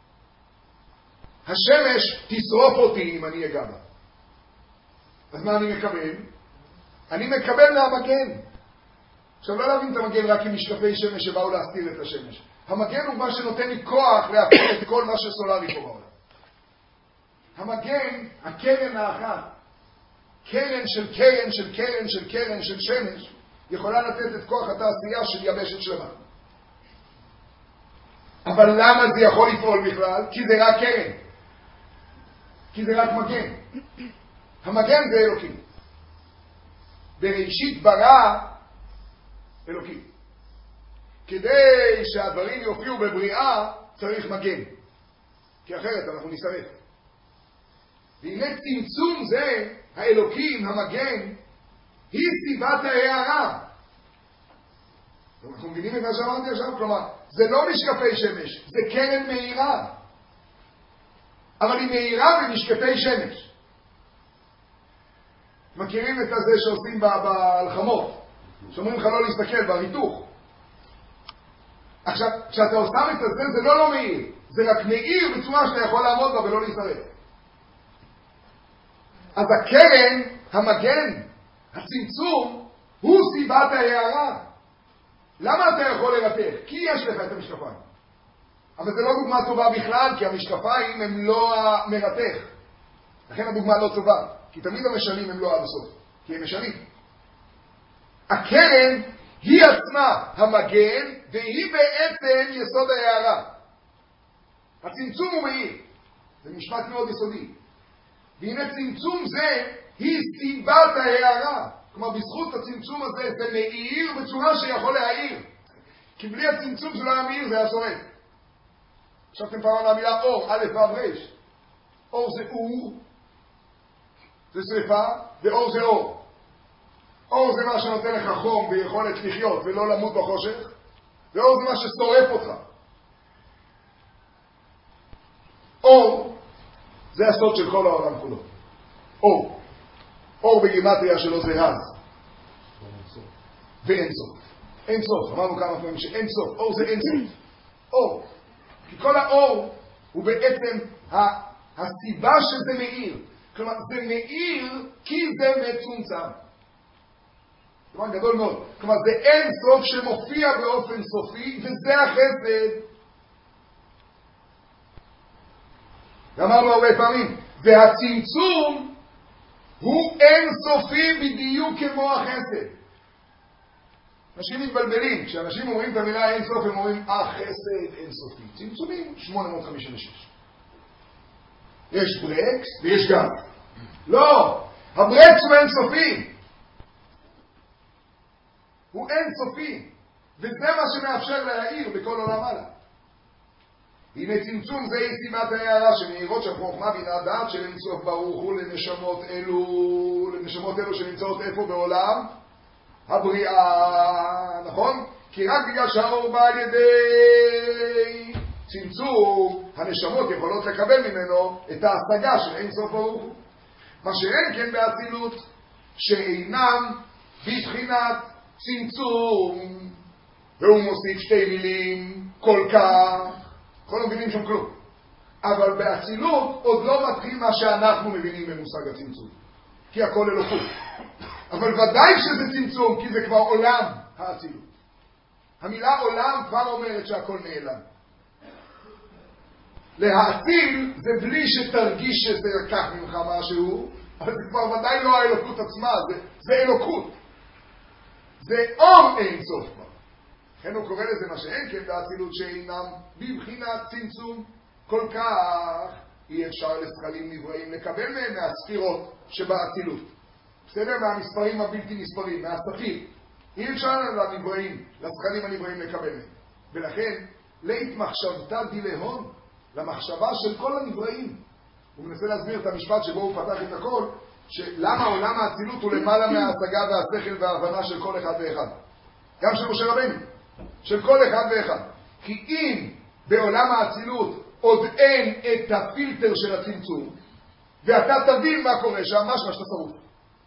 השמש תשרוף אותי אם אני אגע בה. אז מה אני מקבל? אני מקבל מהמגן. עכשיו לא להבין את המגן רק עם משקפי שמש שבאו להסתיר את השמש. המגן הוא מה שנותן לי כוח להפעיל את כל מה שסולרי פה בעולם. המגן, הקרן האחת, קרן של קרן של קרן של קרן של שמש, יכולה לתת את כוח התעשייה של יבשת שלמה. אבל למה זה יכול לפעול בכלל? כי זה רק קרן. כי זה רק מגן. המגן זה אלוקים. בראשית ברא אלוקים. כדי שהדברים יופיעו בבריאה צריך מגן. כי אחרת אנחנו נשרף. והנה צמצום זה, האלוקים, המגן, היא סיבת ההערה. אנחנו מבינים את מה שאמרתי עכשיו? כלומר, זה לא משקפי שמש, זה קרן מהירה. אבל היא מהירה במשקפי שמש. מכירים את הזה שעושים בהלחמות, שאומרים לך לא להסתכל בריתוך. עכשיו, כשאתה עושה את זה, זה לא מהיר. זה רק מהיר בצורה שאתה יכול לעמוד בה ולא להישרף. אז הקרן, המגן, הצמצום, הוא סיבת ההערה. למה אתה יכול לרתך? כי יש לך את המשקפיים. אבל זה לא דוגמה טובה בכלל, כי המשקפיים הם לא המרתך. לכן הדוגמה לא טובה. כי תמיד המשלים הם לא עד הסוף. כי הם משלים. הקרן היא עצמה המגן, והיא בעצם יסוד ההערה. הצמצום הוא מהיר. זה משפט מאוד יסודי. והנה צמצום זה היא סיבת ההערה. כלומר, בזכות הצמצום הזה זה מאיר בצורה שיכול להאיר. כי בלי הצמצום זה לא היה מאיר, זה היה שורף. חשבתם פעם על המילה אור, א' ו' ר'. אור זה אור, זה שריפה, ואור זה אור. אור זה מה שנותן לך חום ויכולת לחיות ולא למות בחושך, ואור זה מה ששורף אותך. אור זה הסוד של כל העולם כולו. אור. אור בגימטריה שלו זה רז. ואין סוף. אין סוף. אמרנו כמה פעמים שאין סוף. אור זה אין סוף. אור. כי כל האור הוא בעצם הסיבה שזה מאיר. כלומר, זה מאיר כי זה מצומצם. כלומר, גדול מאוד. כלומר, זה אין סוף שמופיע באופן סופי, וזה החסד. ואמרנו הרבה פעמים, והצמצום הוא אין סופי בדיוק כמו החסד. אנשים מתבלבלים. כשאנשים אומרים את המילה אין סוף, הם אומרים, חסד אין סופי. צמצומים 856. יש ברקס ויש גב. לא, הברקס הוא אין סופי. הוא אין סופי. וזה מה שמאפשר להאיר בכל עולם הלאה. הנה צמצום זה סיבת ההערה שמאירות של חוכמה בינה דעת של אין סוף ברוך הוא לנשמות אלו שנמצאות איפה בעולם הבריאה, נכון? כי רק בגלל שהאור בא על ידי צמצום, הנשמות יכולות לקבל ממנו את ההשגה של אין סוף ברוך הוא. מה שאין כן באצילות, שאינם בבחינת צמצום, והוא מוסיף שתי מילים כל כך, אנחנו מבינים שם כלום. אבל באצילות עוד לא מתחיל מה שאנחנו מבינים במושג הצמצום. כי הכל אלוקות. אבל ודאי שזה צמצום, כי זה כבר עולם האצילות. המילה עולם כבר אומרת שהכל נעלם. להאציל זה בלי שתרגיש שזה לקח ממך משהו, אבל זה כבר ודאי לא האלוקות עצמה, זה אלוקות. זה אור אין סוף כבר. לכן הוא קורא לזה מה שאין כן באצילות שאינם בבחינת צמצום כל כך אי אפשר לשכלים נבראים לקבל מהם מהספירות שבאצילות. בסדר? מהמספרים הבלתי נספרים, מהספיר. אי אפשר לנבראים, לשכלים הנבראים לקבל מהם. ולכן, לית מחשבתא דילהון, למחשבה של כל הנבראים. הוא מנסה להסביר את המשפט שבו הוא פתח את הכל, שלמה עולם האצילות הוא למעלה מההשגה והשכל וההבנה של כל אחד ואחד. גם של משה רבנו, של כל אחד ואחד. כי אם בעולם האצילות עוד אין את הפילטר של הצמצום, ואתה תבין מה קורה שם, משמע שאתה שרוף.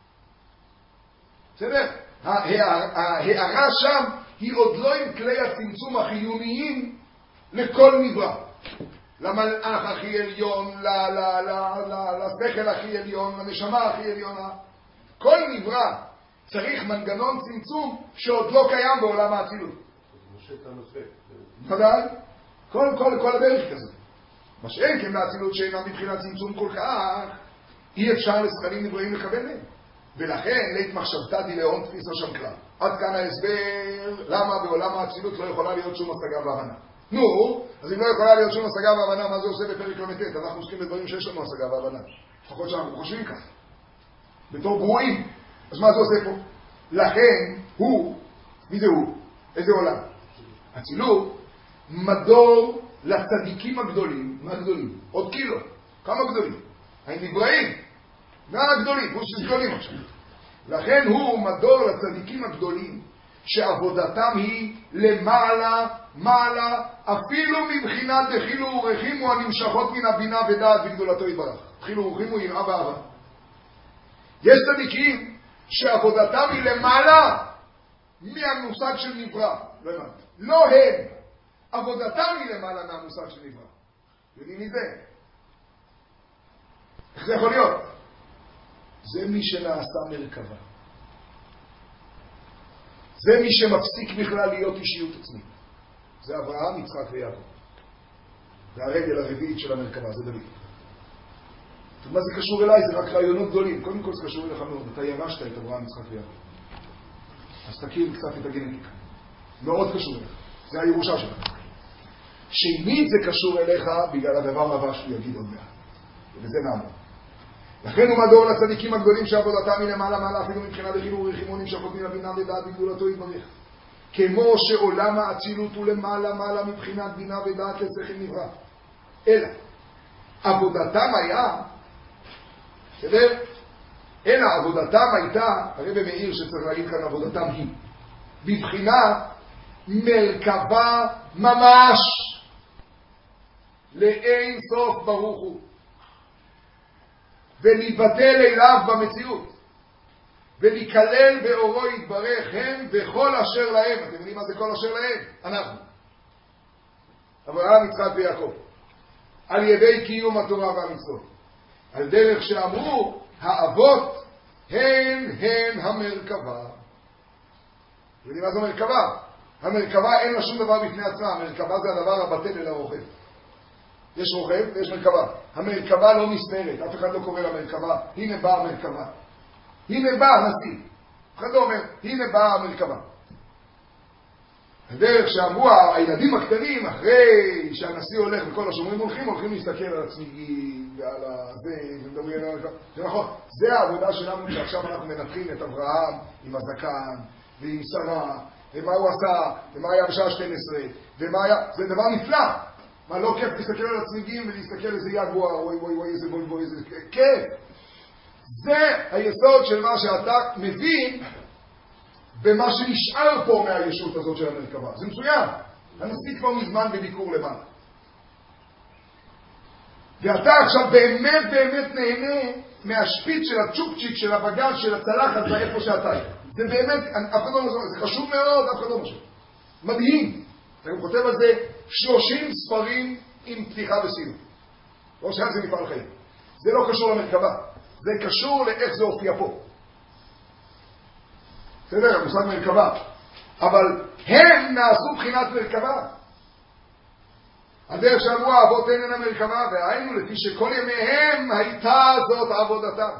בסדר? ההערה שם היא עוד לא עם כלי הצמצום החיוניים לכל נברא. למלאך הכי עליון, לשכל הכי עליון, לנשמה הכי עליונה. כל נברא צריך מנגנון צמצום שעוד לא קיים בעולם האצילות. משה את הנושא. ודאי. כל הדרך כזה. מה שאין כן לאצילות שאינה מבחינת צמצום כל כך, אי אפשר לשכלים נבראים לקבל מהם. ולכן לית מחשבתא דילהון תפיסה שם כלל. עד כאן ההסבר למה בעולם האצילות לא יכולה להיות שום השגה והבנה. נו, אז אם לא יכולה להיות שום השגה והבנה, מה זה עושה בפרק ל"ט? אנחנו עוסקים בדברים שיש לנו השגה והבנה. לפחות שאנחנו חושבים כך. בתור גרועים. אז מה זה עושה פה? לכן הוא, מי זה הוא? איזה עולם? אצילות, מדור לצדיקים הגדולים. מה גדולים? עוד קילו. כמה גדולים? הנבראים. מה הגדולים? הוא שיש גדולים עכשיו. לכן הוא מדור לצדיקים הגדולים, שעבודתם היא למעלה, מעלה, אפילו מבחינת דחילו ורחימו הנמשכות מן הבינה ודעת בגדולתו יתברך. דחילו ורחימו יראה ואהבה. יש צדיקים שעבודתם היא למעלה מהמושג של נברא. לא הם. עבודתם היא למעלה מהמושג של נברא. יודעים מזה? איך זה יכול להיות? זה מי שנעשה מרכבה. זה מי שמפסיק בכלל להיות אישיות עצמית. זה אברהם, יצחק ויעקב. זה הרגל הרביעית של המרכבה, זה דוד. מה זה קשור אליי? זה רק רעיונות גדולים. קודם כל זה קשור אליך מאוד. אתה ירשת את אברהם, יצחק ויעקב. אז תכיר קצת את הגנטיקה. מאוד קשור אליך. זה הירושה שלך. שנית זה קשור אליך בגלל הדבר הבא שהוא יגיד עוד מעט. ובזה נעמוד. לכן הוא מדור לצדיקים הגדולים שעבודתם היא למעלה מעלה אפילו מבחינת דחילו ורחימו נמשכות מן הבינה ודעת בגדולתו יתברך. כמו שעולם האצילות הוא למעלה מעלה מבחינת בינה ודעת לשכל נברא. אלא עבודתם היה, בסדר? אלא עבודתם הייתה, הרב מאיר שצריך להגיד כאן עבודתם היא, בבחינה מרכבה ממש לאין סוף ברוך הוא. ולהיבטל אליו במציאות, ולהיכלל באורו יתברך הם וכל אשר להם. אתם יודעים מה זה כל אשר להם? אנחנו. אברהם, יצחק ויעקב. על ידי קיום התורה והמצוות. על דרך שאמרו, האבות הן המרכבה. אתם יודעים מה זה מרכבה? המרכבה אין לה שום דבר בפני עצמה. המרכבה זה הדבר הבטל אל הרוכב. יש רוכב ויש מרכבה. המרכבה לא נסתרת, אף אחד לא קורא למרכבה, הנה באה המרכבה. הנה באה הנשיא. אף אחד לא אומר, הנה באה המרכבה. הדרך שאמרו הילדים הקטנים, אחרי שהנשיא הולך וכל השומרים הולכים להסתכל על הצמיגים ועל זה, ומדברים על המרכבה. זה נכון, זה העבודה שלנו שעכשיו אנחנו מנתחים את אברהם עם הזקן ועם שרה, ומה הוא עשה, ומה היה בשעה 12, ומה היה, זה דבר נפלא. מה, לא כיף להסתכל על הצמיגים ולהסתכל איזה יגואר, וואי, איזה וולבו, איזה כיף. זה היסוד של מה שאתה מבין במה שנשאר פה מהישות הזאת של המרכבה. זה מצוין. הנשיא כבר מזמן בביקור למעלה. ואתה עכשיו באמת נהנה מהשפיץ של הצ'ופצ'יק, של הבגז, של הצלחת, זה איפה שאתה. זה באמת, אף אחד לא משהו, זה חשוב מאוד, אף אחד לא משהו. מדהים. אתה גם כותב על זה 30 ספרים עם פתיחה וסיום. לא שאלה זה מפעל חיים. זה לא קשור למרכבה. זה קשור לאיך זה הופיע פה. בסדר, המושג מרכבה. אבל הם נעשו בחינת מרכבה. הדרך שאמרו האבות הן המרכבה, והיינו לפי שכל ימיהם הייתה זאת עבודתם.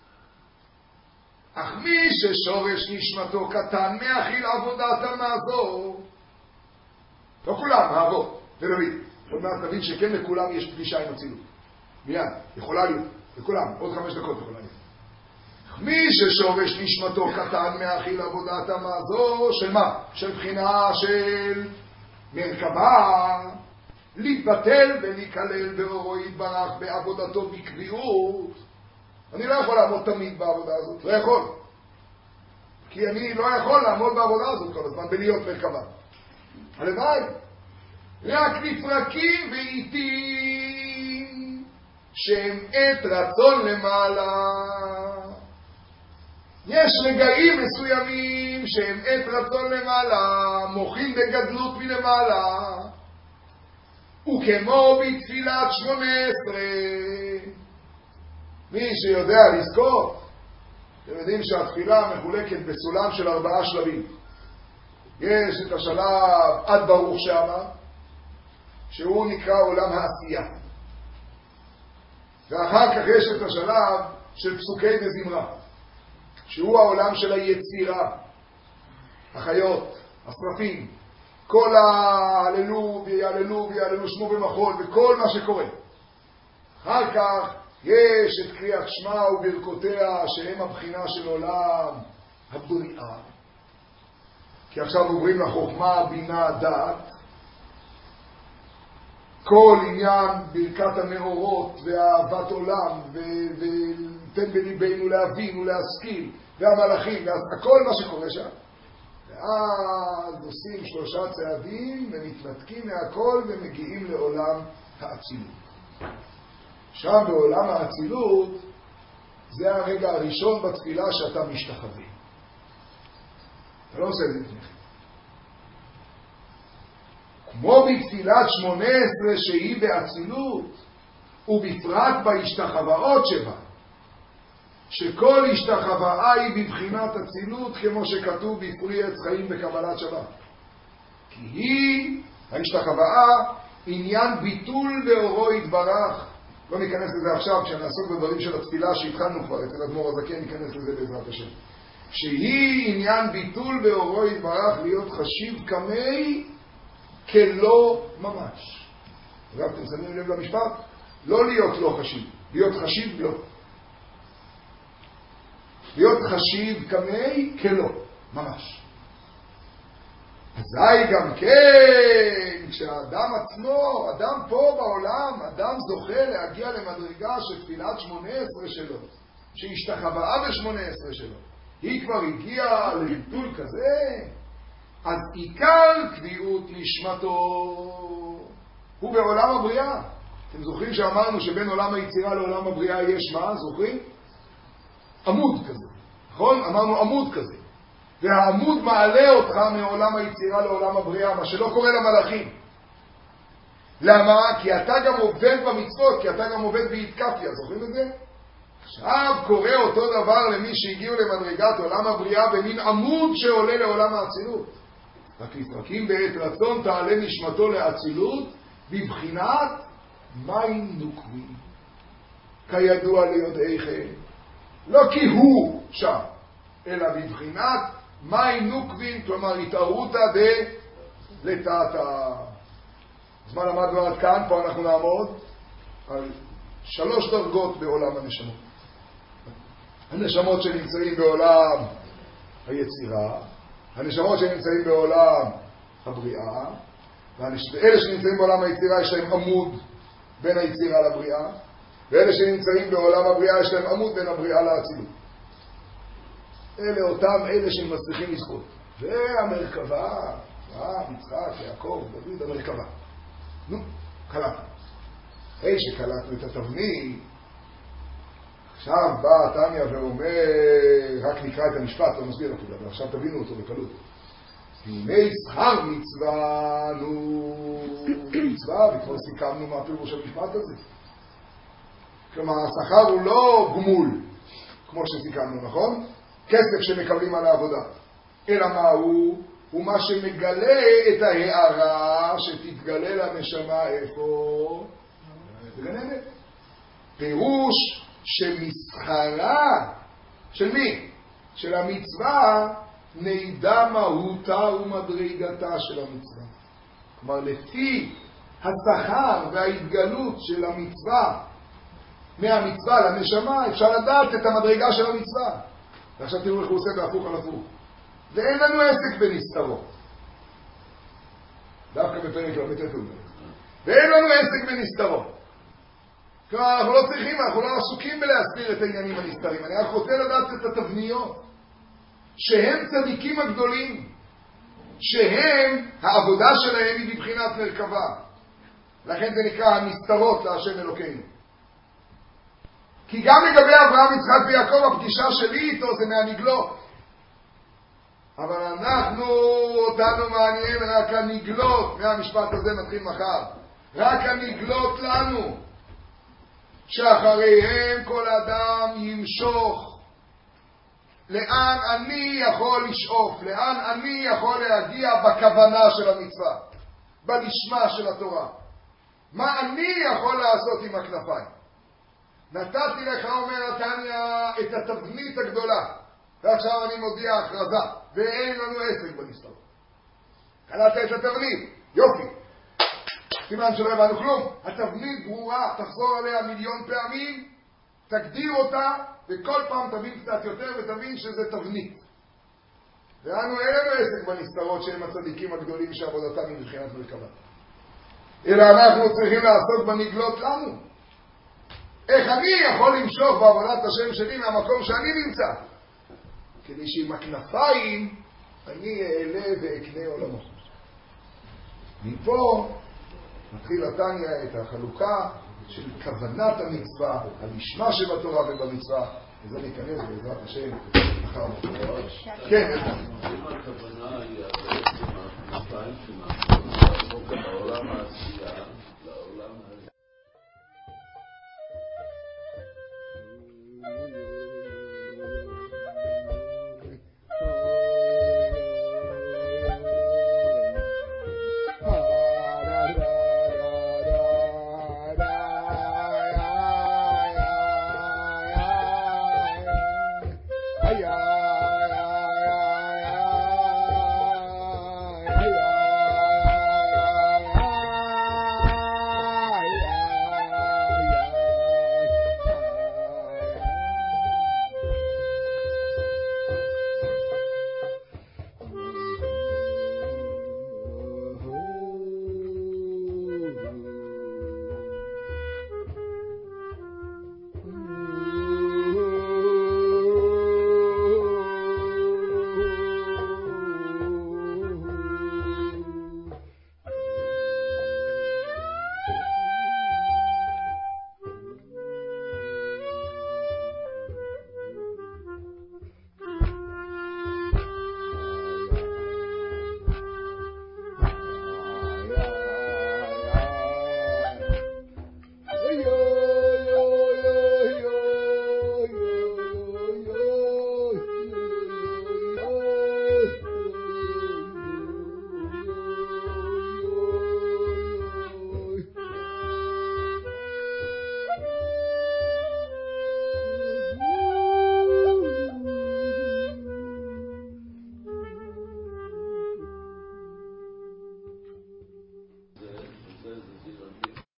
אך מי ששורש נשמתו קטן מאכיל עבודתם מעזור. לא כולם, האבות, ודוד. עוד מעט נבין שכן לכולם יש פגישה עם הצילות. מיד, יכולה להיות. לכולם, עוד 5 דקות יכולה להיות. מי ששורש נשמתו קטן מאכיל עבודת המזו, של מה? של בחינה של מרכבה, להתבטל ולהיכלל באורו יתברך בעבודתו בקביעות. אני לא יכול לעמוד תמיד בעבודה הזאת, לא יכול. כי אני לא יכול לעמוד בעבודה הזאת כל הזמן בלהיות מרכבה. הלוואי. רק לפרקים ועיתים שהם עת רצון למעלה. יש רגעים מסוימים שהם עת רצון למעלה, מוחים בגדלות מלמעלה. וכמו בתפילת 18, מי שיודע לזכור, אתם יודעים שהתפילה מחולקת בסולם של 4 שלבים. יש את השלב עד ברוך שמה, שהוא נקרא עולם העשייה. ואחר כך יש את השלב של פסוקי וזמרה, שהוא העולם של היצירה, החיות, השרפים, כל ההללו ויעללו ויעללו שמו במחול וכל מה שקורה. אחר כך יש את קריאת שמע וברכותיה שהם הבחינה של עולם הבריאה. כי עכשיו עוברים לחוכמה, בינה, דעת. כל עניין ברכת המאורות ואהבת עולם ותן בליבנו להבין ולהשכיל והמלאכים הכל מה שקורה שם. ואז עושים 3 צעדים ומתנתקים מהכל ומגיעים לעולם האצילות. שם בעולם האצילות זה הרגע הראשון בתפילה שאתה משתחווה. אתה לא עושה את זה לפני. כמו בתפילת 18 שהיא באצילות, ובפרט בהשתחוואות שבה, שכל השתחוואה היא בבחינת אצילות, כמו שכתוב בפרי עץ חיים בקבלת שבת. כי היא, ההשתחוואה, עניין ביטול באורו יתברך. לא ניכנס לזה עכשיו, כשנעסוק בדברים של התפילה שהתחלנו כבר, אצל אדמו"ר הזקן ניכנס לזה בעזרת השם. שהיא עניין ביטול באורו יתברך, להיות חשיב כמי כלא ממש. אגב, אתם שמים לב למשפט? לא להיות לא חשיב, להיות חשיב לא. להיות חשיב כמי כלא ממש. אזי גם כן, כשהאדם עצמו, אדם פה בעולם, אדם זוכה להגיע למדרגה של תפילת 18 שלו, שהשתחוואה ב-18 שלו, היא כבר הגיעה לביטול כזה, אז עיקר קביעות נשמתו הוא בעולם הבריאה. אתם זוכרים שאמרנו שבין עולם היצירה לעולם הבריאה יש מה? זוכרים? עמוד כזה. נכון? אמרנו עמוד כזה. והעמוד מעלה אותך מעולם היצירה לעולם הבריאה, מה שלא קורה למלאכים. למה? כי אתה גם עובד במצוות, כי אתה גם עובד בהתקפיה. זוכרים את זה? עכשיו קורה אותו דבר למי שהגיעו למדרגת עולם הבריאה במין עמוד שעולה לעולם האצילות. רק לפרקים בעת רצון תעלה נשמתו לאצילות בבחינת מים נוקבים. כידוע ליודעיכם. לא כי הוא שם, אלא בבחינת מים נוקבים, כלומר התערותא דלתתא. אז מה למדנו עד כאן? פה אנחנו נעמוד על 3 דרגות בעולם הנשמות. הנשמות שנמצאים בעולם היצירה, הנשמות שנמצאים בעולם הבריאה, ואלה שנמצאים בעולם היצירה יש להם עמוד בין היצירה לבריאה, ואלה שנמצאים בעולם הבריאה יש להם עמוד בין הבריאה לאצילות. אלה אותם אלה שמצליחים לזכות. והמרכבה, יצחק, יעקב, דוד, המרכבה. נו, קלטנו. אחרי שקלטנו את התבנית, עכשיו בא תניא ואומר, רק נקרא את המשפט, לא נסביר אפילו, אבל עכשיו תבינו אותו בקלות. הנה שכר מצווה, מצווה, וכבר סיכמנו מה פירוש המשפט הזה. כלומר, השכר הוא לא גמול, כמו שסיכמנו, נכון? כסף שמקבלים על העבודה. אלא מה הוא? הוא מה שמגלה את ההערה שתתגלה לנשמה איפה? בגן עדן. פירוש שמסחרה, של מי? של המצווה, נדע מהותה ומדרגתה של המצווה. כלומר, לפי השכר וההתגלות של המצווה מהמצווה לנשמה, אפשר לדעת את המדרגה של המצווה. ועכשיו תראו איך הוא עושה בהפוך על הפוך. ואין לנו עסק בנסתרות. דווקא בפרק לא מתתון. ואין לנו עסק בנסתרות. כלומר, אנחנו לא צריכים, אנחנו לא עסוקים בלהסביר את העניינים הנסתרים. אני רק רוצה לדעת את התבניות. שהם צדיקים הגדולים. שהם, העבודה שלהם היא בבחינת מרכבה. לכן זה נקרא הנסתרות להשם אלוקינו. כי גם לגבי אברהם, יצחק ויעקב, הפגישה שלי איתו זה מהנגלות. אבל אותנו מעניין רק הנגלות, מהמשפט הזה מתחיל מחר. רק הנגלות לנו, שאחריהם כל אדם ימשוך. לאן אני יכול לשאוף, לאן אני יכול להגיע בכוונה של המצווה, בלשמה של התורה. מה אני יכול לעשות עם הכנפיים? נתתי לך, אומר התניא, את התבנית הגדולה. ועכשיו אני מודיע הכרזה, ואין לנו עסק בנסתרות. קלטת את התבנית, יופי. סימן שלא הבנו כלום. התבנית ברורה, תחזור עליה מיליון פעמים, תגדיר אותה, וכל פעם תבין קצת יותר ותבין שזה תבנית. ואנו אין לנו עסק בנסתרות שהם הצדיקים הגדולים שעבודתם היא מבחינת מרכבה. אלא אנחנו צריכים לעשות בנגלות לנו. איך אני יכול למשוך בעבודת השם שלי מהמקום שאני נמצא? כדי שעם הכנפיים אני אעלה ואקנה עולמו. מפה מתחיל התניא את החלוקה של כוונת המצווה, הלשמה שבתורה ובמצווה, וזה ניכנס בעזרת השם אחר מוקר. כן, אם הכוונה היא בעצם הכנפיים שמאפשרות בעולם העשייה